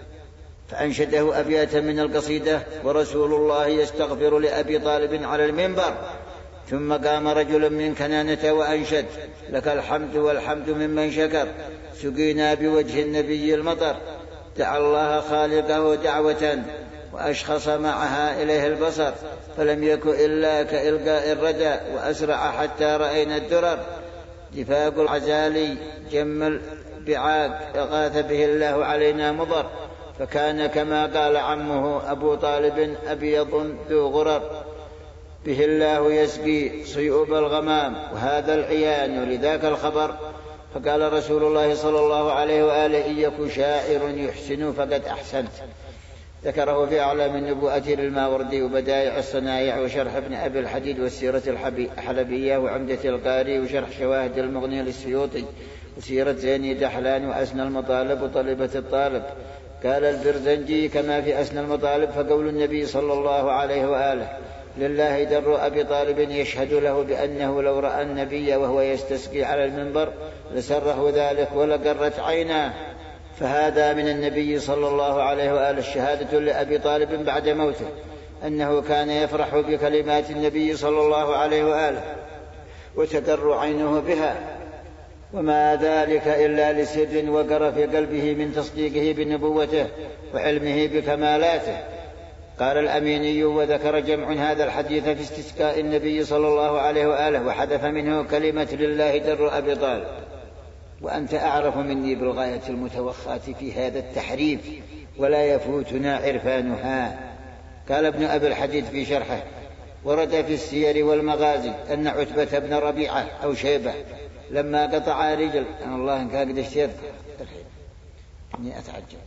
فأنشده أبياتا من القصيدة ورسول الله يستغفر لأبي طالب على المنبر. ثم قام رجل من كنانة وأنشد لك الحمد والحمد ممن شكر، سقينا بوجه النبي المطر، دعا الله خالقه دعوة وأشخص معها إليه البصر، فلم يك إلا كإلقاء الردى وأسرع حتى رأينا الدرر، دفاق العزالي جم البعاق أغاث به الله علينا مضر، فكان كما قال عمه أبو طالب أبيض ذو غرر، به الله يسقي صيؤب الغمام وهذا العيان لذاك الخبر. فقال رسول الله صلى الله عليه وآله إن يكن شاعر يحسن فقد أحسنت. ذكره في أعلام النبوءة للماوردي وبدائع الصنائع وشرح ابن أبي الحديد والسيرة الحلبية وعمدة القاري وشرح شواهد المغني للسيوطي وسيرة زيني دحلان وأسنى المطالب وطلبة الطالب. قال البرزنجي كما في أسنى المطالب فقول النبي صلى الله عليه وآله لله در أبي طالب يشهد له بأنه لو رأى النبي وهو يستسقي على المنبر لسره ذلك ولقرت عيناه، فهذا من النبي صلى الله عليه وآله الشهادة لأبي طالب بعد موته أنه كان يفرح بكلمات النبي صلى الله عليه وآله وتقر عينه بها، وما ذلك إلا لسر وقر في قلبه من تصديقه بنبوته وعلمه بكمالاته. قال الأميني وذكر جمع هذا الحديث في استسقاء النبي صلى الله عليه وآله وحذف منه كلمة لله در أبي طالب. وأنت أعرف مني بالغاية المتوخاة في هذا التحريف ولا يفوتنا عرفانها. قال ابن أبي الحديد في شرحه: ورد في السير والمغازي أن عتبة بن ربيعة أو شيبة لما قطع رجل، أنا الله إن كان قد اشترت الحين إني أتعجب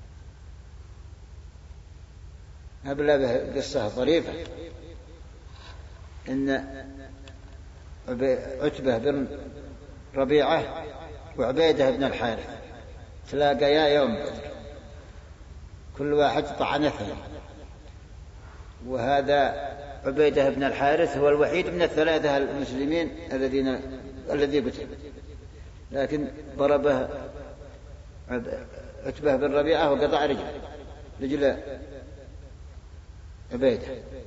أبلغ قصة ظريفة، إن عتبة بن ربيعة وعبيدة بن الحارث تلاقيا يوم بدر، كل واحد طعن اثنين، وهذا عبيدة بن الحارث هو الوحيد من الثلاثة المسلمين الذين الذي قتل، لكن ضربه عتبة بن ربيعة وقطع رجل رجل عبيدة،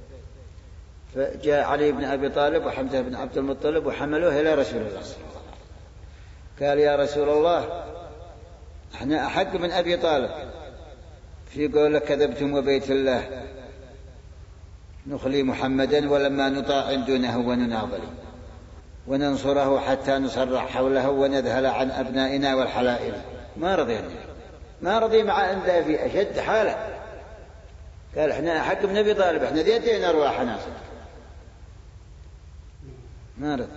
فجاء علي بن أبي طالب وحمزة بن عبد المطلب وحملوه إلى رسول الله صلى الله عليه وسلم. قال: يا رسول الله، احنا أحق من أبي طالب في قولك كذبتم وبيت الله نخلي محمدا ولما نطاع دونه ونناضل وننصره حتى نصرع حوله ونذهل عن أبنائنا والحلائل. ما رضي ما رضي مع أن ذا في أشد حالة. قال: احنا أحق من أبي طالب، احنا ذيتين أرواحنا. ما رضي.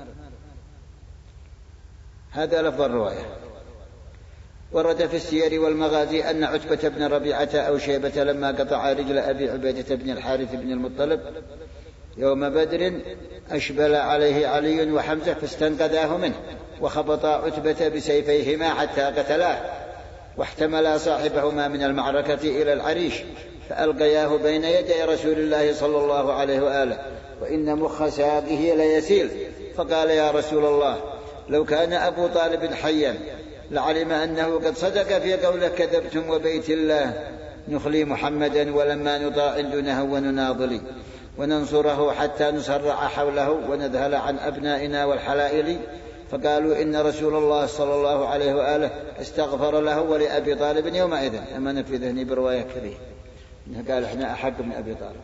هذا لفظ الرواية. ورد في السير والمغازي أن عتبة بن ربيعة أو شيبة لما قطع رجل أبي عبيدة بن الحارث بن المطلب يوم بدر أشبل عليه علي وحمزة فاستنقذاه منه، وخبطا عتبة بسيفيهما حتى قتلاه، واحتملا صاحبهما من المعركة إلى العريش فألقياه بين يدي رسول الله صلى الله عليه وآله وإن مخ ساقه ليسيل، فقال: يا رسول الله، لو كان أبو طالب حيا لعلم أنه قد صدق في قوله كذبتم وبيت الله نخلي محمدا ولما نطاع دونه ونناضل وننصره حتى نسرع حوله ونذهل عن أبنائنا والحلائل. فقالوا: إن رسول الله صلى الله عليه وآله استغفر له ولأبي طالب يومئذ. أما نفي ذهني برواية كبيرة إنه قال: إحنا أحق من أبي طالب.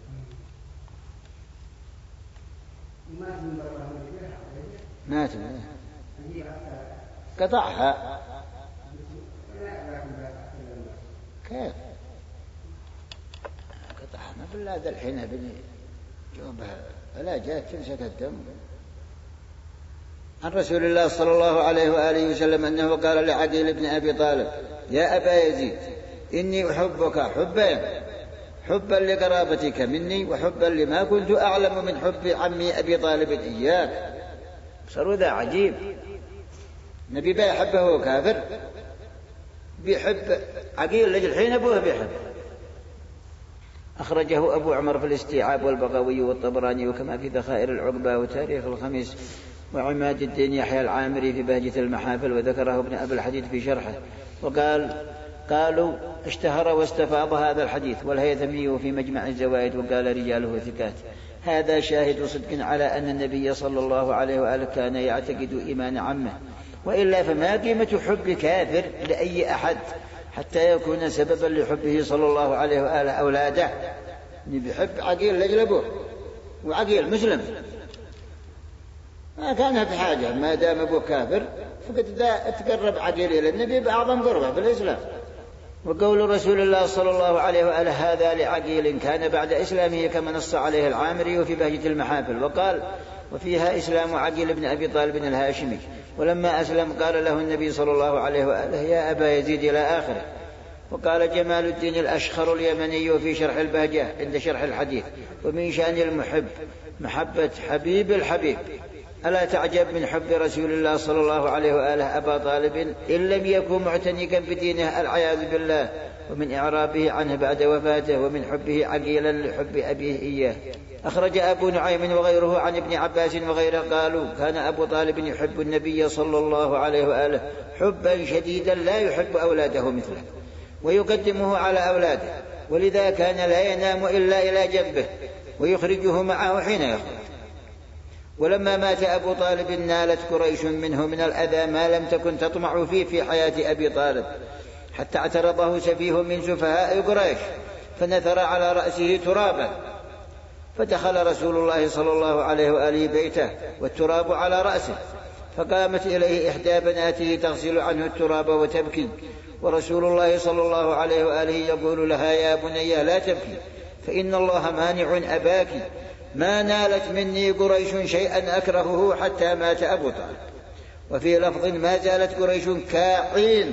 مات قطعها كيف قطعها؟ ما بالله ذا الحين بني جوبها فلا جاءت تنسك الدم. عن رسول الله صلى الله عليه وآله وسلم أنه قال لعقيل بن أبي طالب: يا أبا يزيد، إني أحبك حبين، حبا لقرابتك مني وحبا لما كنت أعلم من حب عمي أبي طالب إياك. صاروا ذا عجيب، نبي بيحبه هو كافر، بيحب عقيل لجل حين أبوه بيحب. أخرجه أبو عمر في الاستيعاب والبغوي والطبراني وكما في ذخائر العقبى وتاريخ الخميس وعماد الدين يحيى العامري في بهجة المحافل، وذكره ابن أبي الحديد في شرحه. وقال قالوا اشتهر واستفاض هذا الحديث والهيثمي في مجمع الزوائد وقال رجاله ثقات. هذا شاهد صدق على أن النبي صلى الله عليه وآله كان يعتقد إيمان عمه، وإلا فما قيمة حب كافر لأي أحد حتى يكون سببا لحبه صلى الله عليه وآله أولاده. بيحب عقيل لجلبه وعقيل مسلم، ما كان بحاجة، ما دام أبوه كافر فقد تقرب عقيل إلى النبي بأعظم قربة في الإسلام. وقول رسول الله صلى الله عليه وآله هذا لعقيل كان بعد إسلامه كما نص عليه العامري وفي بهجة المحافل. وقال وفيها إسلام عقيل بن أبي طالب الهاشمي، ولما أسلم قال له النبي صلى الله عليه وآله يا أبا يزيد إلى آخره. وقال جمال الدين الأشخر اليمني في شرح البهجة عند شرح الحديث: ومن شأن المحب محبة حبيب الحبيب، ألا تعجب من حب رسول الله صلى الله عليه وآله أبا طالب إن لم يكن معتنقا بدينه العياذ بالله، ومن إعرابه عنه بعد وفاته، ومن حبه عقيلا لحب أبيه إياه. أخرج أبو نعيم وغيره عن ابن عباس وغيره قالوا كان أبو طالب يحب النبي صلى الله عليه وآله حبا شديدا لا يحب أولاده مثله ويقدمه على أولاده، ولذا كان لا ينام إلا إلى جنبه ويخرجه معه حين يخرج. ولما مات أبو طالب نالت قريش منه من الأذى ما لم تكن تطمع فيه في حياة أبي طالب، حتى اعترضه سفيه من سفهاء قريش فنثر على رأسه ترابا، فدخل رسول الله صلى الله عليه وآله بيته والتراب على رأسه، فقامت إليه إحدى بناته تغسل عنه التراب وتبكي، ورسول الله صلى الله عليه وآله يقول لها: يا بني لا تبكي، فإن الله مانع أباك، ما نالت مني قريش شيئا أكرهه حتى مات أبو طالب. وفي لفظ: ما زالت قريش كاعين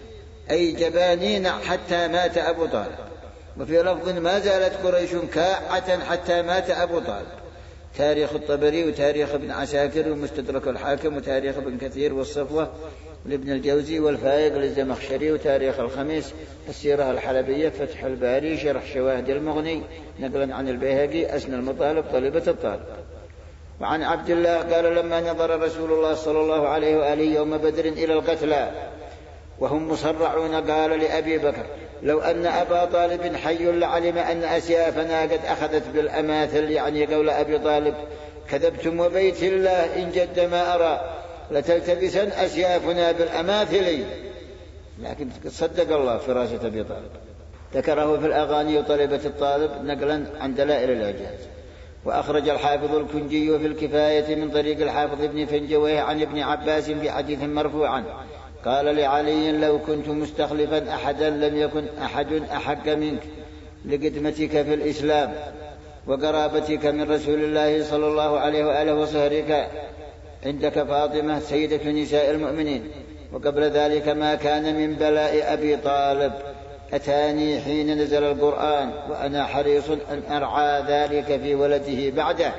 أي جبانين حتى مات أبو طالب. وفي لفظ: ما زالت قريش كاعة حتى مات أبو طالب. تاريخ الطبري وتاريخ ابن عساكر ومستدرك الحاكم وتاريخ ابن كثير والصفوة لابن الجوزي والفائق للزمخشري وتاريخ الخميس، السيرة الحلبية، فتح الباري، شرح شواهد المغني نقلا عن البيهقي، أسنى المطالب، طلبة الطالب. وعن عبد الله قال: لما نظر رسول الله صلى الله عليه وآله يوم بدر إلى القتلى وهم مصرعون قال لأبي بكر: لو أن أبا طالب حي لعلم أن أسيافنا قد أخذت بالأماثل، يعني قول أبي طالب: كذبتم وبيت الله إن جد ما أرى لتلتبسن أسيافنا بالأماثل، لكن صدق الله فراسة أبي طالب. ذكره في الأغاني وطلبة الطالب نقلا عن دلائل الإعجاز. وأخرج الحافظ الكنجي في الكفاية من طريق الحافظ ابن فنجويه عن ابن عباس في حديث مرفوعا قال لعلي: لو كنت مستخلفا أحدا لم يكن أحد أحق منك لقدمتك في الإسلام وقرابتك من رسول الله صلى الله عليه وآله وصهرك عندك فاطمة سيدة نساء المؤمنين. وقبل ذلك ما كان من بلاء أبي طالب أتاني حين نزل القرآن وأنا حريص أن أرعى ذلك في ولده بعده.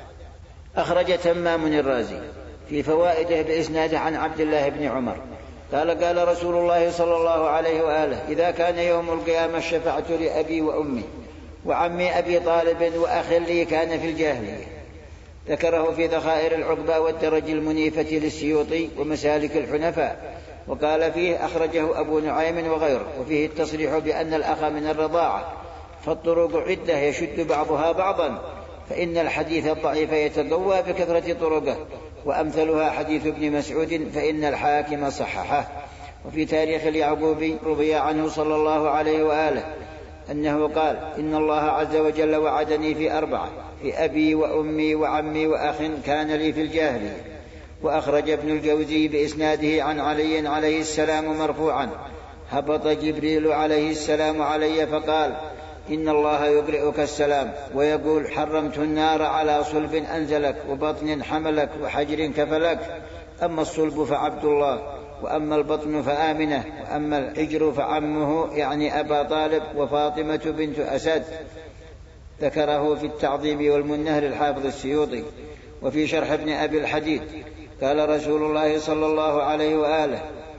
أخرج تمام الرازي في فوائده بإسناده عن عبد الله بن عمر قال: قال رسول الله صلى الله عليه وآله: إذا كان يوم القيامة شفعت لأبي وأمي وعمي أبي طالب وأخ لي كان في الجاهلية. ذكره في ذخائر العقبى والدرج المنيفة للسيوطي ومسالك الحنفاء، وقال فيه: أخرجه أبو نعيم وغيره، وفيه التصريح بأن الأخ من الرضاعة، فالطرق عدة يشد بعضها بعضا، فإن الحديث الضعيف يتقوى بكثرة طرقه، وأمثلها حديث ابن مسعود فإن الحاكم صححه. وفي تاريخ اليعقوبي روي عنه صلى الله عليه وآله أنه قال: إن الله عز وجل وعدني في أربعة: في أبي وأمي وعمي وأخ كان لي في الجاهلية. وأخرج ابن الجوزي بإسناده عن علي عليه السلام مرفوعا: هبط جبريل عليه السلام علي فقال: إن الله يقرئك السلام ويقول: حرمت النار على صلب أنزلك وبطن حملك وحجر كفلك، أما الصلب فعبد الله، وأما البطن فآمنة، وأما الحجر فعمه يعني أبا طالب وفاطمة بنت أسد. ذكره في التعظيم والمنهر الحافظ السيوطي. وفي شرح ابن أبي الحديد قال رسول الله صلى الله عليه وآله: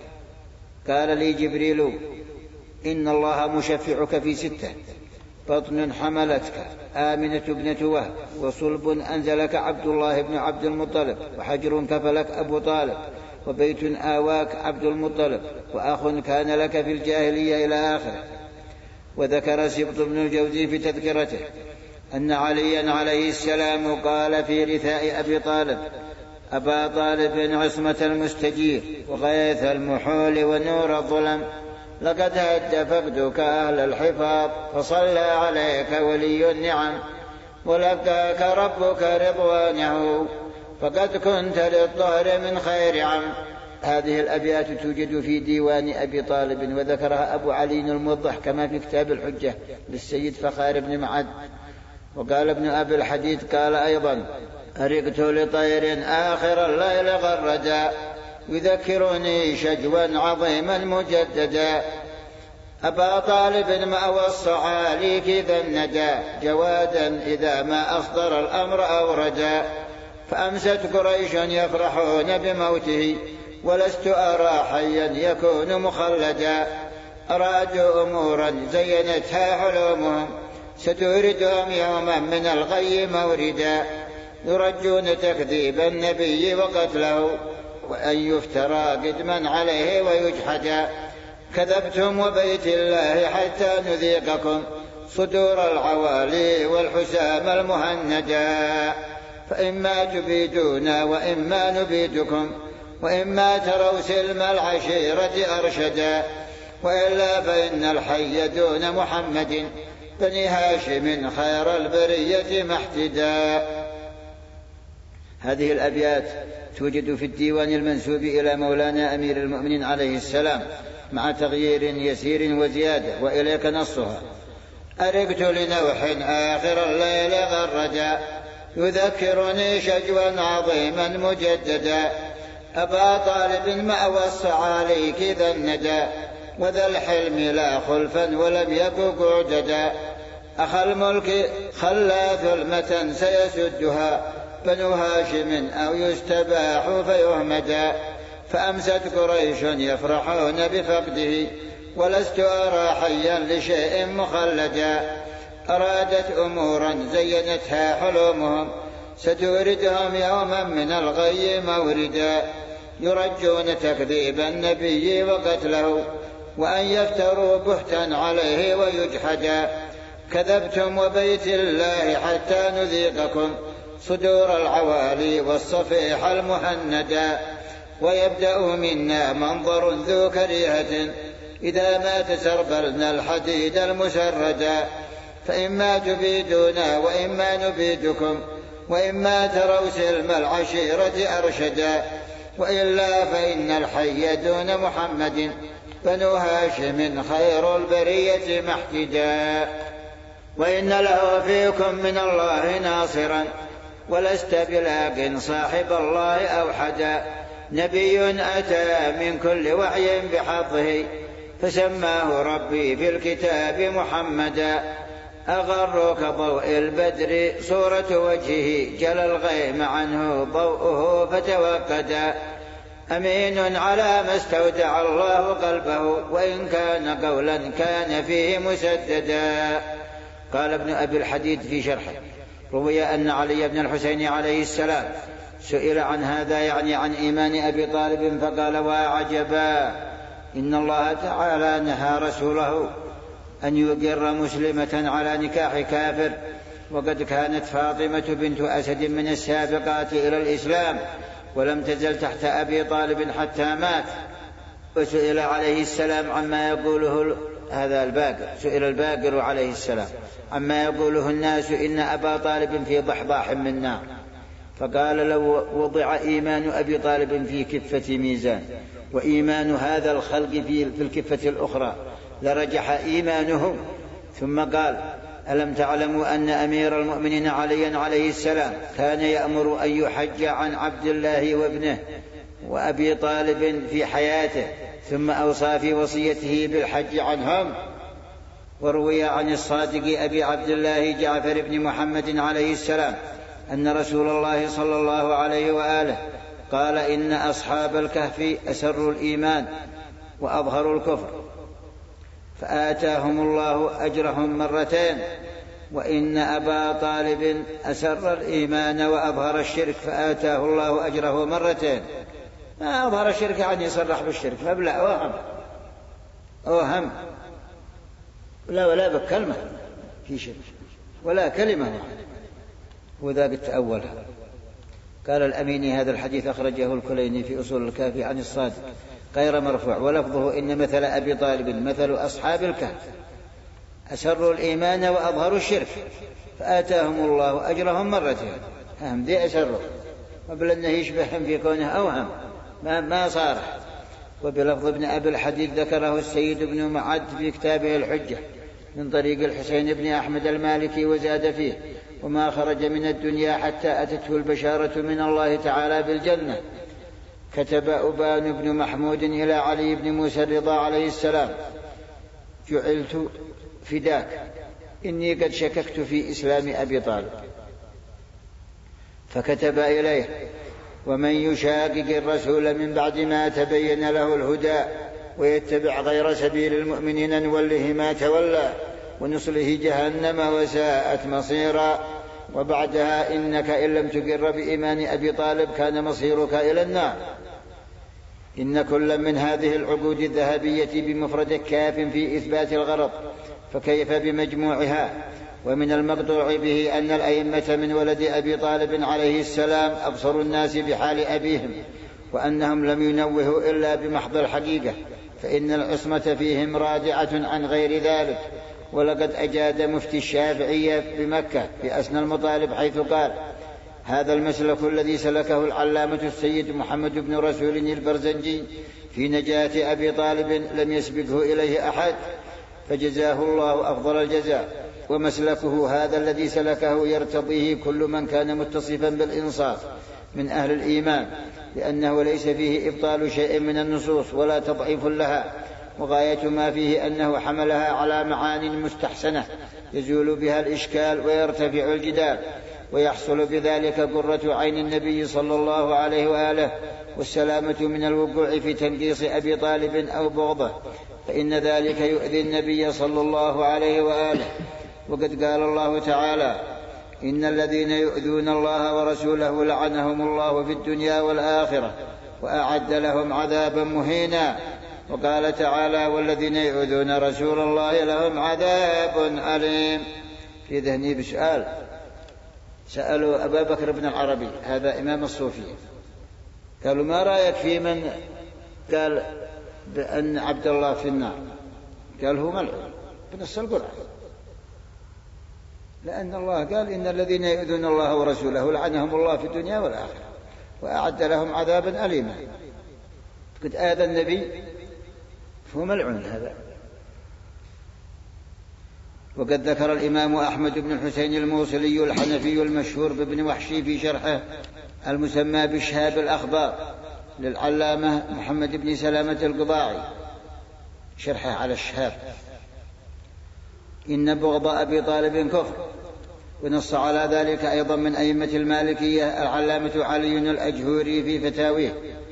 قال لي جبريل: إن الله مشفعك في ستة: بطن حملتك آمنة ابنة وهب، وصلب أنزلك عبد الله بن عبد المطلب، وحجر كفلك أبو طالب، وبيت آواك عبد المطلب، وأخ كان لك في الجاهلية إلى آخره. وذكر سبط بن الجوزي في تذكرته أن عليا عليه السلام قال في رثاء أبي طالب: أبا طالب عصمة المستجير وغيث المحول ونور الظلم، لقد هد فقدك أهل الحفاظ فصلى عليك ولي النعم، ولقاك ربك رضوانه فقد كنت للطهر من خير عم. هذه الأبيات توجد في ديوان أبي طالب، وذكرها أبو علي الموضح كما في كتاب الحجة للسيد فخار بن معد. وقال ابن أبي الحديد قال أيضا: أرقت لطير آخر الليل غردا يذكرني شجوا عظيما مجددا، أبا طالب مأوى الصعاليك ذا الندى، جوادا إذا ما أصدر الأمر أوردا، فأمست قريش يفرحون بموته ولست أرى حيا يكون مخلدا، أرادوا أمورا زينتها حلومهم ستوردهم يوما من الغي موردا، يرجون تكذيب النبي وقتله وأن يفترى قدما عليه ويجحدا، كذبتم وبيت الله حتى نذيقكم صدور العوالي والحسام المهندا، فإما تبيدونا وإما نبيدكم، وإما تروا سلم العشيرة أرشدا، وإلا فإن الحي دون محمد بني هاشم خير البرية محتدا. هذه الأبيات توجد في الديوان المنسوب إلى مولانا أمير المؤمنين عليه السلام مع تغيير يسير وزيادة، وإليك نصها: أرقت لنوح آخر الليل غردا يذكرني شجوا عظيما مجددا أبا طالب مأوى الصعاليك ذا الندى وذا الحلم لا خلفا ولم يك قعددا أخا الملك خلى ثلمة سيسدها بنو هاشم أو يستباح فيهمدا فأمست قريش يفرحون بفقده ولست أرى حيا لشيء مخلدا أرادت أمورا زينتها حلومهم ستوردهم يوما من الغي موردا يرجون تكذيب النبي وقتله وأن يفتروا بهتا عليه ويجحدا كذبتم وبيت الله حتى نذيقكم صدور العوالي والصفيح المهندا ويبدأ منا منظر ذو كريهة إذا ما تسربلنا الحديد المسردا فإما تبيدونا وإما نبيدكم وإما تروا سلم العشيرة أرشدا وإلا فإن الحي دون محمد بنو هاشم خير البرية محتدا وإن له فيكم من الله ناصرا ولست بلاق صاحب الله أوحدا نبي أتى من كل وحي بحظه فسماه ربي في الكتاب محمدا أغر كضوء البدر صورة وجهه جل الغيم عنه ضوءه فتوقدا أمين على ما استودع الله قلبه وإن كان قولا كان فيه مسددا. قال ابن أبي الحديد في شرحه: روي أن علي بن الحسين عليه السلام سئل عن هذا يعني عن إيمان أبي طالب فقال: وعجبا إن الله تعالى نهى رسوله أن يقر مسلمة على نكاح كافر، وقد كانت فاطمة بنت أسد من السابقات إلى الإسلام ولم تزل تحت أبي طالب حتى مات. وسئل عليه السلام عما يقوله هذا الباقر سئل الباقر عليه السلام عما يقوله الناس إن أبا طالب في ضحضاح من نار، فقال: لو وضع إيمان أبي طالب في كفة ميزان وإيمان هذا الخلق في الكفة الأخرى لرجح إيمانه. ثم قال: ألم تعلموا أن أمير المؤمنين علي عليه السلام كان يأمر أن يحج عن عبد الله وابنه وأبي طالب في حياته، ثم أوصى في وصيته بالحج عنهم. وروي عن الصادق أبي عبد الله جعفر بن محمد عليه السلام أن رسول الله صلى الله عليه وآله قال: إن أصحاب الكهف أسروا الإيمان وأظهروا الكفر فآتاهم الله أجرهم مرتين، وإن أبا طالب أسر الإيمان وأظهر الشرك فآتاه الله أجره مرتين. ما أظهر الشرك يعني يصرح بالشرك، فابلع أوهم أوهم لا ولا بكلمة في شرك ولا كلمة واحدة، وذا بالتأولها. قال الأميني: هذا الحديث أخرجه الكليني في أصول الكافي عن الصادق غير مرفوع، ولفظه: إن مثل أبي طالب مثل أصحاب الكهف أسروا الإيمان وأظهروا الشرك فآتاهم الله أجرهم مرتين. هم ذي أسروا قبل أنه يشبههم في كونه أوهم ما, ما صار. وبلفظ ابن أبي الحديد ذكره السيد بن معد في كتابه الحجة من طريق الحسين بن أحمد المالكي وزاد فيه: وما خرج من الدنيا حتى أتته البشارة من الله تعالى بالجنة. كتب أبان بن محمود إلى علي بن موسى الرضا عليه السلام: جعلت فداك إني قد شككت في إسلام أبي طالب. فكتب إليه: ومن يشاقق الرسول من بعد ما تبين له الهدى ويتبع غير سبيل المؤمنين نوله ما تولى ونصله جهنم وساءت مصيرا. وبعدها إنك إن لم تقر بإيمان أبي طالب كان مصيرك إلى النار. إن كل من هذه العقود الذهبية بمفرد كاف في إثبات الغرض، فكيف بمجموعها؟ ومن المقطوع به أن الأئمة من ولد أبي طالب عليه السلام أبصر الناس بحال أبيهم، وأنهم لم ينوهوا إلا بمحض الحقيقة، فإن العصمة فيهم رادعة عن غير ذلك. ولقد أجاد مفتي الشافعية بمكة في أسنى المطالب حيث قال: هذا المسلك الذي سلكه العلامة السيد محمد بن رسول البرزنجي في نجاة أبي طالب لم يسبقه إليه أحد، فجزاه الله أفضل الجزاء. ومسلكه هذا الذي سلكه يرتضيه كل من كان متصفا بالإنصاف من أهل الإيمان، لأنه ليس فيه إبطال شيء من النصوص ولا تضعيف لها، وغاية ما فيه أنه حملها على معان مستحسنة يزول بها الإشكال ويرتفع الجدال، ويحصل بذلك قرة عين النبي صلى الله عليه وآله والسلامة من الوقوع في تنقيص أبي طالب أو بغضه، فإن ذلك يؤذي النبي صلى الله عليه وآله. وقد قال الله تعالى: إن الذين يؤذون الله ورسوله لعنهم الله في الدنيا والآخرة وأعد لهم عذابا مهينا. وقال تعالى: والذين يؤذون رسول الله لهم عذاب أليم. في ذهني بسؤال، سألوا أبا بكر بن العربي هذا إمام الصوفية، قالوا: ما رأيك في من قال بأن عبد الله في النار؟ قال: هو ملعون بنص القرآن، لأن الله قال: إن الذين يؤذون الله ورسوله لعنهم الله في الدنيا والآخرة وأعد لهم عذابا أليما. قد آذى النبي فهو ملعون هذا. وقد ذكر الإمام أحمد بن الحسين الموصلي الحنفي المشهور بابن وحشي في شرحه المسمى بشهاب الأخبار للعلامة محمد بن سلامة القضاعي، شرحه على الشهاب، إن بغض أبي طالب كفر. ونص على ذلك أيضا من أئمة المالكية العلامة علي الأجهوري في فتاويه،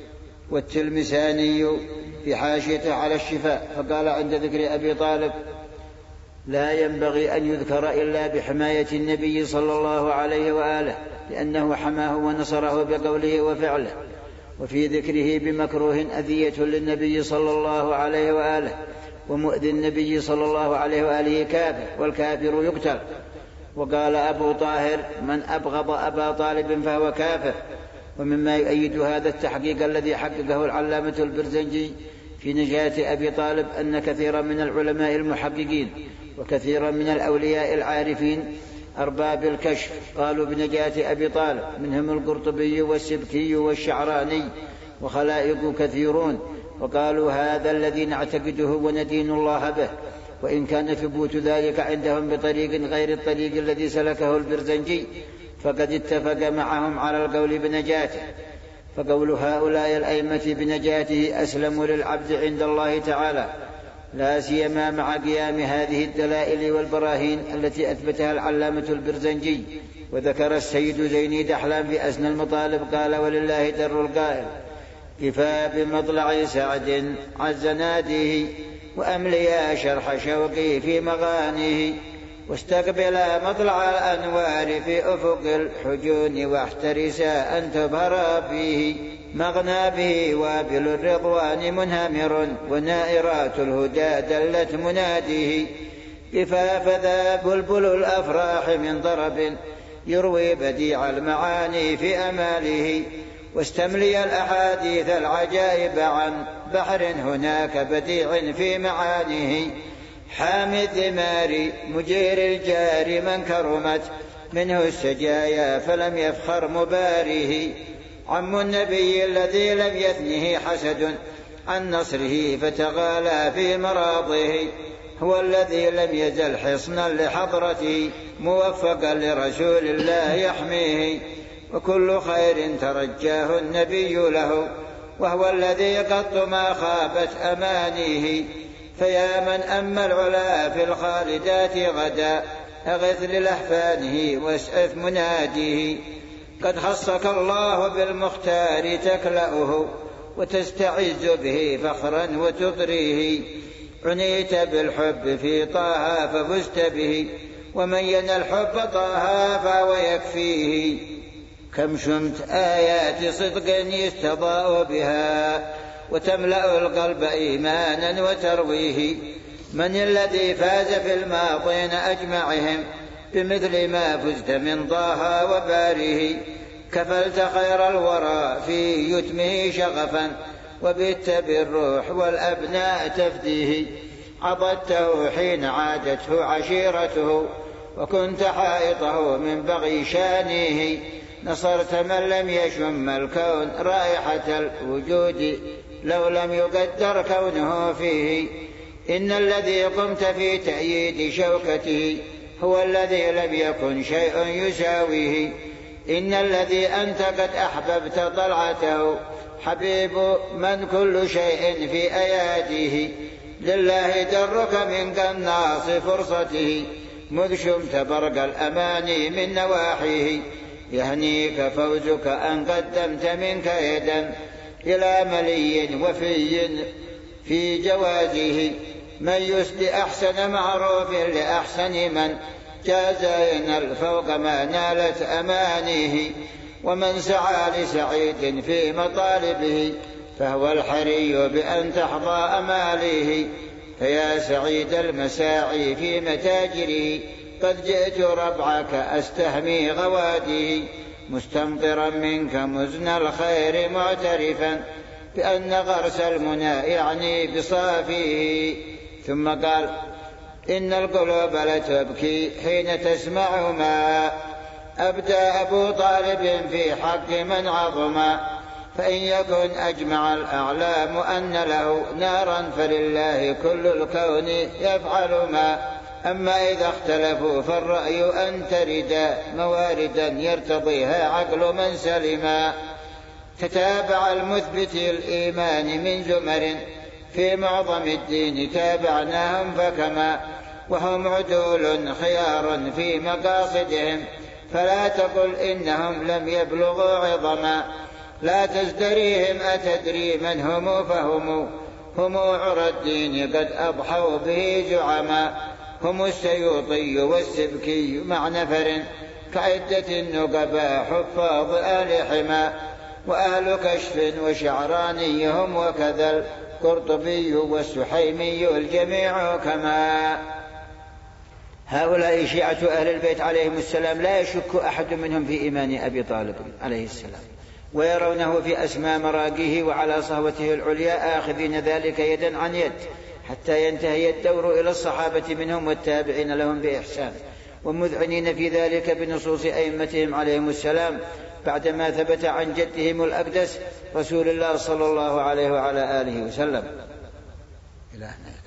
والتلمساني في حاشيته على الشفاء، فقال عند ذكر أبي طالب: لا ينبغي أن يذكر إلا بحماية النبي صلى الله عليه وآله، لأنه حماه ونصره بقوله وفعله. وفي ذكره بمكروه أذية للنبي صلى الله عليه وآله، ومؤذي النبي صلى الله عليه وآله كافر، والكافر يقتل. وقال أبو طاهر: من أبغض أبا طالب فهو كافر. ومما يؤيد هذا التحقيق الذي حققه العلامة البرزنجي في نجاة أبي طالب أن كثيرا من العلماء المحققين وكثيرا من الأولياء العارفين أرباب الكشف قالوا بنجاة أبي طالب، منهم القرطبي والسبكي والشعراني وخلائق كثيرون، وقالوا هذا الذي نعتقده وندين الله به، وإن كان ثبوت ذلك عندهم بطريق غير الطريق الذي سلكه البرزنجي فقد اتفق معهم على القول بنجاته. فقول هؤلاء الأئمة بنجاته أسلم للعبد عند الله تعالى، لا سيما مع قيام هذه الدلائل والبراهين التي أثبتها العلامة البرزنجي. وذكر السيد زيني دحلان في أسنى المطالب قال: ولله در القائل: كفى بمطلع سعد عز ناديه، وأمليا شرح شوقي في مغانيه، واستقبلا مطلع الأنوار في أفق الحجون، واحترسا أن تبهر فيه مغنى به وابل الرضوان منهمر، ونائرات الهدى دلت مناديه. كفى فذا بلبل الأفراح من ضرب يروي بديع المعاني في أماله، واستملي الأحاديث العجائب عن بحر هناك بديع في معانيه. حامي الثمار مجير الجار من كرمت منه السجايا فلم يفخر مباريه. عم النبي الذي لم يثنه حسد عن نصره فتغالى في مراضه، هو الذي لم يزل حصنا لحضرته موفقا لرسول الله يحميه. وكل خير ترجاه النبي له، وهو الذي قط ما خابت أمانيه. فيا من أما العلا في الخالدات غدا، أغث للأحفانه واسعف مناديه. قد خصك الله بالمختار تكلأه، وتستعز به فخرا وتطريه. عنيت بالحب في طه ففزت به، ومن ينل الحب طه فهو يكفيه. كم شمت آيات صدق يستضاء بها، وتملأ القلب إيمانا وترويه. من الذي فاز في الماضين أجمعهم بمثل ما فزت من طه وباره. كفلت خير الورى في يتمه شغفا، وبت بالروح والأبناء تفديه. عضدته حين عادته عشيرته، وكنت حائطه من بغي شانه. نصرت من لم يشم الكون رائحة الوجود لو لم يقدر كونه فيه. إن الذي قمت في تأييد شوكته هو الذي لم يكن شيء يساويه. إن الذي أنت قد أحببت طلعته حبيب من كل شيء في أياديه. لله درك من قناص فرصته مذ شمت برق الأماني من نواحيه. يهنيك فوزك أن قدمت منك يدا إلى ملي وفي في جوازه. من يسد أحسن معروف لأحسن من جاز ينال فوق ما نالت أمانيه. ومن سعى لسعيد في مطالبه فهو الحري بأن تحظى أماليه. فيا سعيد المساعي في متاجره قد جئت ربعك أستهمي غواديه. مستمطرا منك مزن الخير معترفا بأن غرس المنى يعني بصافيه. ثم قال إن القلوب لتبكي حين تسمع ما أبدى أبو طالب في حق من عظما. فإن يكن أجمع الأعلام أن له نارا فلله كل الكون يفعل ما. أما إذا اختلفوا فالرأي أن ترد مواردا يرتضيها عقل من سلما. تتابع المثبت الإيمان من زمر في معظم الدين تابعناهم فكما. وهم عدول خيار في مقاصدهم فلا تقل إنهم لم يبلغوا عظما. لا تزدريهم أتدري من هم فهم هم عرى الدين قد أضحوا به زعما. هم السيوطي والسبكي مع نفر كعدة النقباء حفاظ آل حما. وأهل كشف وشعراني هم وكذا القرطبي والسحيمي الجميع كما. هؤلاء شيعة أهل البيت عليهم السلام لا يشك أحد منهم في إيمان أبي طالب عليه السلام، ويرونه في أسمى مراقيه وعلى صهوته العليا آخذين ذلك يدا عن يد حتى ينتهي الدور إلى الصحابة منهم والتابعين لهم بإحسان، ومذعنين في ذلك بنصوص أئمتهم عليهم السلام بعدما ثبت عن جدهم الأقدس رسول الله صلى الله عليه وعلى آله وسلم. إلهنا